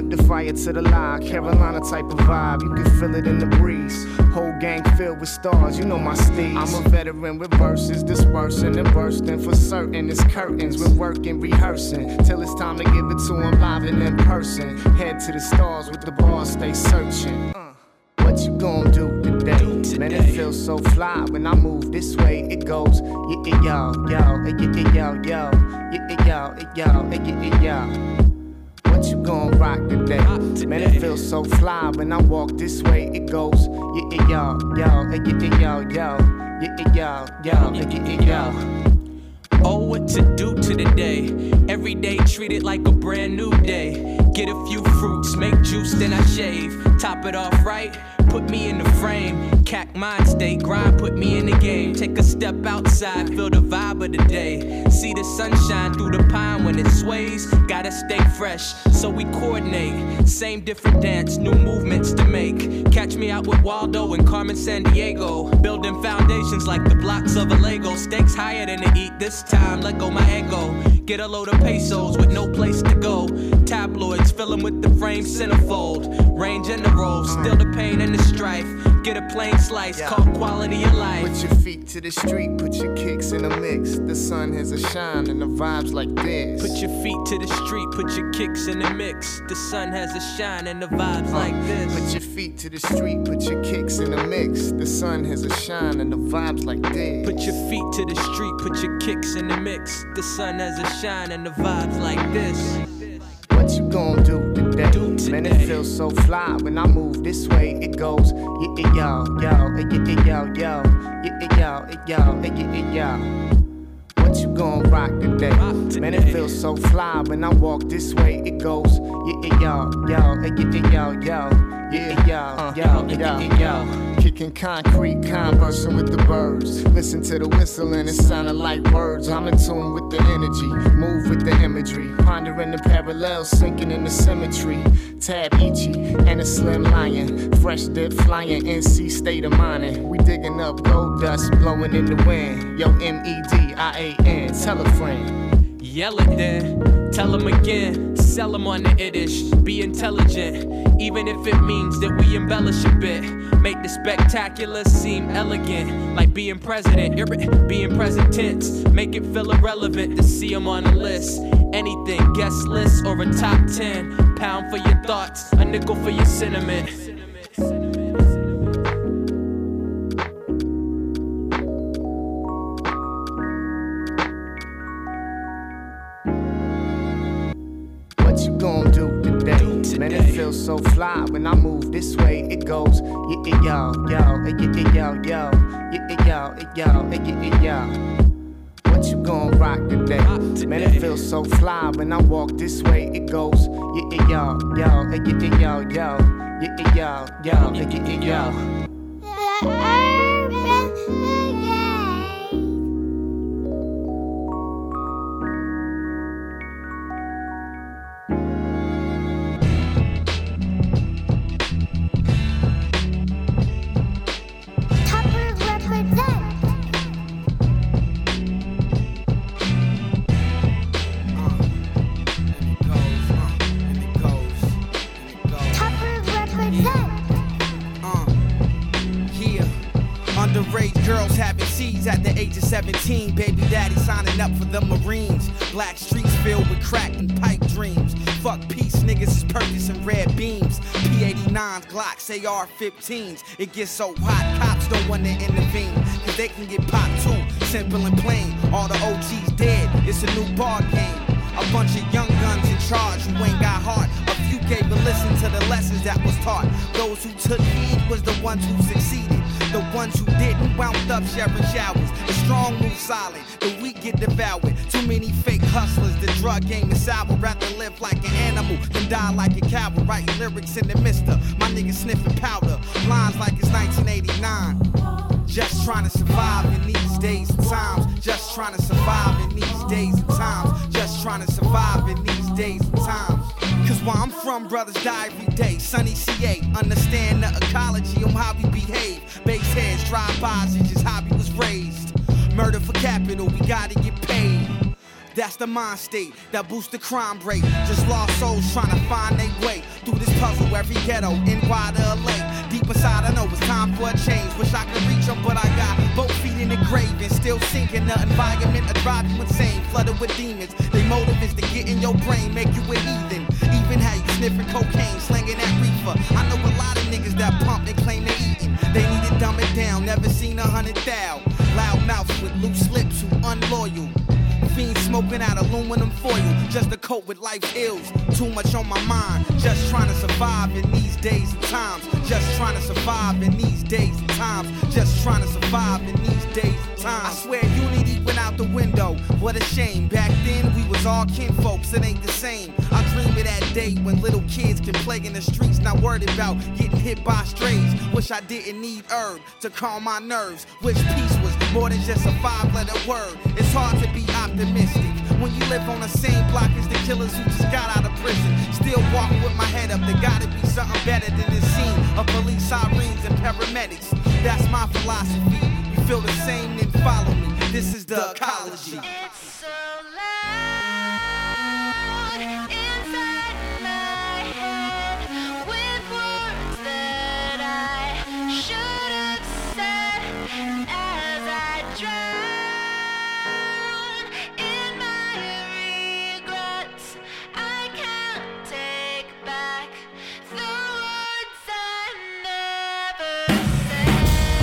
A: put the fire to the lie. Carolina type of vibe, you can feel it in the breeze. Whole gang filled with stars, you know my steeds. I'm a veteran with verses, dispersing and bursting. For certain, it's curtains, we're working, rehearsing. Till it's time to give it to them live and in person. Head to the stars with the bars, stay searching. Uh, what you gonna do today? do today? Man, it feels so fly when I move this way. It goes, yeah, yeah, yo, yo, yeah, yeah, yo, yo, yeah, yeah, yo, yo, yeah, yeah, yo. What you gon' rock today? today? Man, it feels so fly when I walk this way. It goes, yeah, yeah, yo, yo, yeah, yeah, yo, yo, yeah, yeah, yo, yo, yeah, yeah, yo.
B: Oh, what to do to the day? Every day treat it like a brand new day. Get a few fruits, make juice, then I shave. Top it off right, put me in the frame. Cack mind state, grind, put me in the game. Take a step outside, feel the vibe of the day. See the sunshine through the pine when it sways. Gotta stay fresh, so we coordinate. Same different dance, new movements to make. Catch me out with Waldo and Carmen Sandiego. Building foundations like the blocks of a Lego. Stakes higher than to eat this time, let go my ego. Get a load of pesos with no place to go. Tabloids, fill them with the frame centerfold. Range and the roll, still the pain and the strife. Get a plain slice, yeah. Called quality of life.
A: Put your feet to the street, put your kicks in a mix. The sun has a shine and the vibes like this.
B: Put your feet to the street, put your kicks in the mix. The sun has a shine and the vibes uh, like this.
A: Put your feet to the street, put your kicks in a mix. The sun has a shine and the vibes like this.
B: Put your feet to the street, put your kicks in the mix. The sun has a shine and the vibes like this.
A: What you gon' do today?
B: do today?
A: Man, it feels so fly when I move this way. It goes, yeah, yeah, yo, yo, yeah, yeah, yo, yo, yeah, yeah, yo, yo, yeah, yeah, yo. What you gon' rock today? rock today? Man, it feels so fly when I walk this way. It goes, yeah, yeah, yo, yo, yeah, yeah, yo, yo, yeah, yo, yo, yo, yo, yo. Kicking concrete, conversing with the birds. Listen to the whistle and it sounded like words. I'm in tune with the energy, move with the imagery. Pondering the parallels, sinking in the symmetry. Tab Ichi and a slim lion. Fresh dip flying, N C state of mining. We digging up gold dust, blowing in the wind. Yo, M E D I A N, tell a friend.
B: Yell it then, tell them again. Sell them on the Yiddish, be intelligent. Even if it means that we embellish a bit. Make the spectacular seem elegant. Like being president, being present tense. Make it feel irrelevant to see them on the list. Anything, guest list or a top ten. Pound for your thoughts, a nickel for your sentiment.
A: What you gon' do today? do today? Man, it feels so fly when I move this way. It goes, yeah, yeah, yo, yo, yeah, yeah, yo, yo, yeah, yeah, yo, yo, yeah, yeah, yo. What you gon' rock today? rock today? Man, it feels so fly when I walk this way. It goes, yeah, yeah, yo, yo, yeah, yeah, yo, yo, yeah, yeah, yo, yo, yeah, yeah, yo.
P: At the age of seventeen, baby daddy signing up for the Marines. Black streets filled with crack and pipe dreams. Fuck peace, niggas is purchasing red beams. P eighty-nines, Glocks, A R fifteens. It gets so hot, cops don't wanna intervene. Cause they can get popped too, simple and plain. All the O Gs dead, it's a new ball game. A bunch of young guns in charge who ain't got heart. A few gave a listen to the lessons that was taught. Those who took heed was the ones who succeeded. The ones who didn't wound up sharing showers. The strong move solid, the weak get devoured. Too many fake hustlers, the drug game is sour. Rather live like an animal than die like a coward. Writing lyrics in the mister, my niggas sniffing powder. Lines like it's nineteen eighty-nine. Just trying to survive in these days and times. Just trying to survive in these days and times. Just trying to survive in these days and times. Cause where I'm from, brothers die every day. Sunny C A, understand the ecology on how we behave. Base heads, drive-bys, it's just how we was raised. Murder for capital, we gotta get paid. That's the mind state that boosts the crime rate. Just lost souls trying to find their way. through this puzzle, every ghetto, N Y to L A. Deep inside, I know it's time for a change. Wish I could reach them, but I got both feet in the grave and still sinking. The environment that drive you insane, flooded with demons. They motive is to get in your brain, make you a heathen. Even how you sniffing cocaine, slanging that reefer. I know a lot of niggas that pump and claim they eating. They need to dumb it down, never seen a hundred thou. Loud mouths with loose lips who unloyal. Fiends smoking out aluminum foil, just to cope with life's ills. Too much on my mind, just trying to survive in these days and times. Just trying to survive in these days and times. Just trying to survive in these days and times. I swear unity went out the window, what a shame. Back then we was all kinfolks, it ain't the same. I dream of that day when little kids can play in the streets, not worried about getting hit by strays. Wish I didn't need herb to calm my nerves. Wish peace was more than just a five-letter word. It's hard to be optimistic when you live on the same block as the killers who just got out of prison. Still walking with my head up, there gotta be something better than this scene of police sirens and paramedics. That's my philosophy. You feel the same, then follow me. This is the ecology.
W: It's so loud inside my head with words that I should have said as I drown in my regrets. I can't take back the words I never said.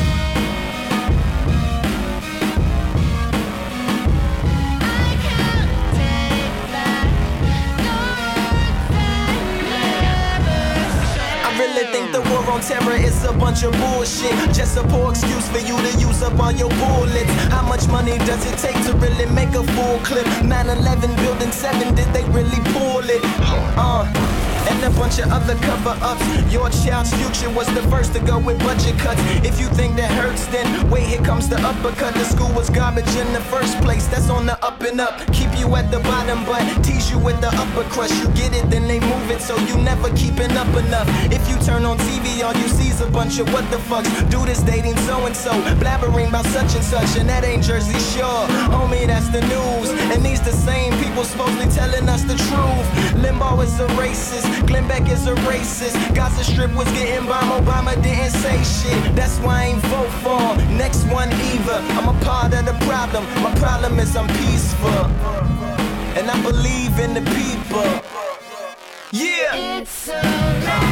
D: I really think the war on terror is a bunch of bullshit. Just a poor excuse for you to use up all your bullets. How much money does it take to really make a full clip? nine eleven Building seven, did they really pull it? Uh And a bunch of other cover-ups. Your child's future was the first to go with budget cuts. If you think that hurts, then wait, here comes the uppercut. The school was garbage in the first place. That's on the up and up. Keep you at the bottom, but tease you with the upper crust. You get it, then they move it, so you never keeping up enough. If you turn on T V, all you see's a bunch of what the fucks. Dude is dating so-and-so, blabbering about such and such, and that ain't Jersey Shore. Homie, that's the news. And these the same people supposedly telling us the truth. Limbaugh is a racist. Glenn Beck is a racist. Gaza Strip was getting bombed. Obama didn't say shit. That's why I ain't vote for him. Next one either. I'm a part of the problem. My problem is I'm peaceful, and I believe in the people. Yeah.
W: It's so loud.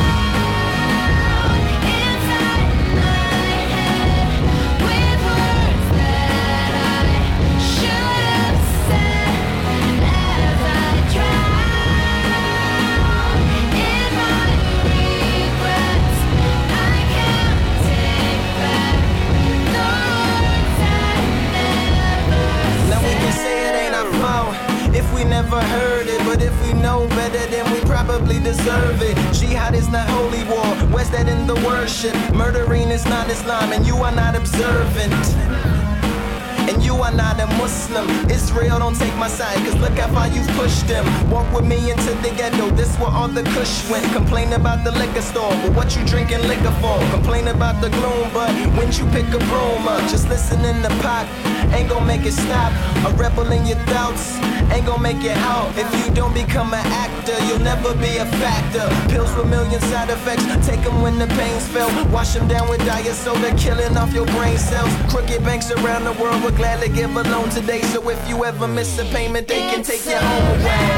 D: If we never heard it, but if we know better, then we probably deserve it. Jihad is not holy war. Where's that in the worship? Murdering is not Islam, and you are not observant. And you are not a Muslim. Israel, don't take my side, cause look how far you've pushed them. Walk with me into the ghetto, this where all the kush went. Complain about the liquor store, but what you drinking liquor for? Complain about the gloom, but when you pick a broom up, just listen in the pot, ain't gon' make it stop. A rebel in your thoughts, ain't gon' make it out. If you don't become an actor, you'll never be a factor. Pills with million side effects, take them when the pain's felt. Wash them down with diet soda, killing off your brain cells. Crooked banks around the world would gladly give a loan today. So if you ever miss a payment, they can take your home away.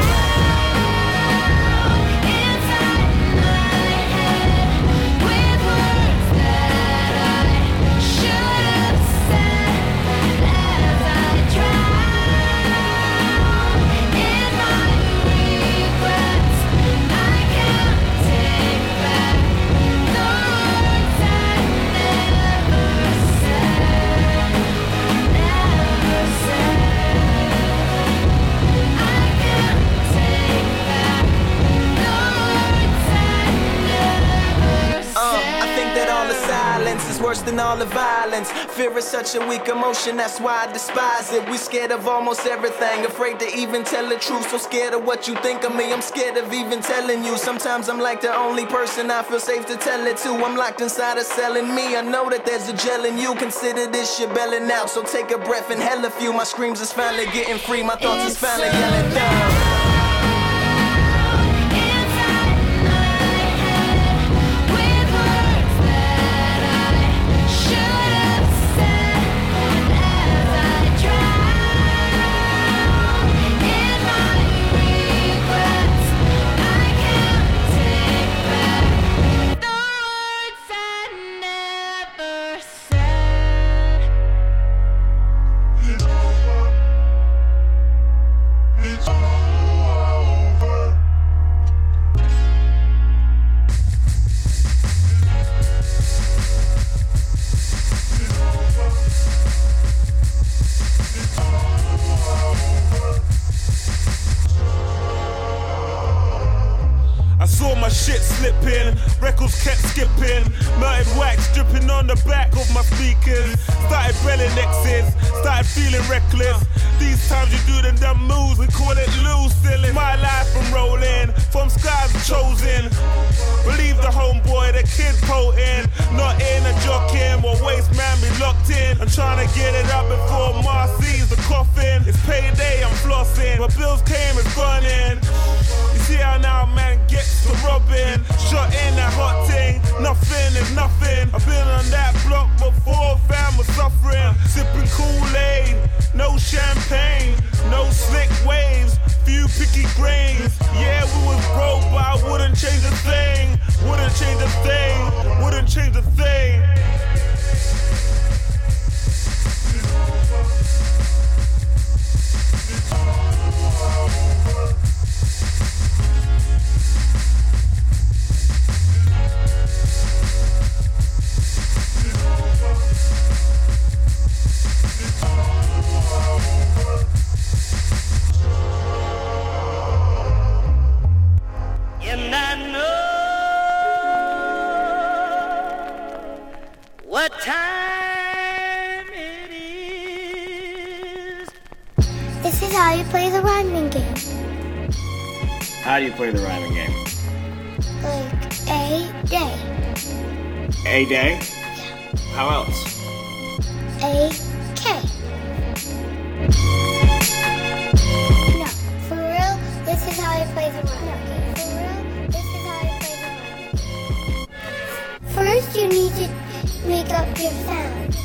D: Worse than all the violence. Fear is such a weak emotion, that's why I despise it. We scared of almost everything, afraid to even tell the truth. So scared of what you think of me, I'm scared of even telling you. Sometimes I'm like the only person I feel safe to tell it to. I'm locked inside a cell in me, I know that there's a gel in you. Consider this your belling out, so take a breath and hell a few. My screams is finally getting free, my thoughts is finally yelling down.
W: Inside
F: shit slipping, records kept skipping, melted wax dripping on the back of my speakers. Started belly nexus, started feeling reckless. These times you do them dumb moves, we call it loose stealing. My life from rolling, from skies chosen. Believe the homeboy, the kid potent, not in a jockeying or waste man be locked in. I'm trying to get it up before Mars sees the coffin. It's payday, I'm flossing, but bills came and gone in. You see how now man gets to robbing, shot in that hot thing, nothing is nothing. I've been on that block before, fam was suffering, sipping Kool-Aid, no champagne, no slick waves, few picky grains. Yeah, we was broke, but I wouldn't change a thing, wouldn't change a thing, wouldn't change a thing.
G: And I know what time it is.
W: This is how you play the rhyming game.
H: How do you play the rhyming game?
W: Like a day.
H: A day? How else?
W: A K. No, for real, this is how you play the rhyming game. For real, this is how you play the rhyming game. First, you need to make up your sound.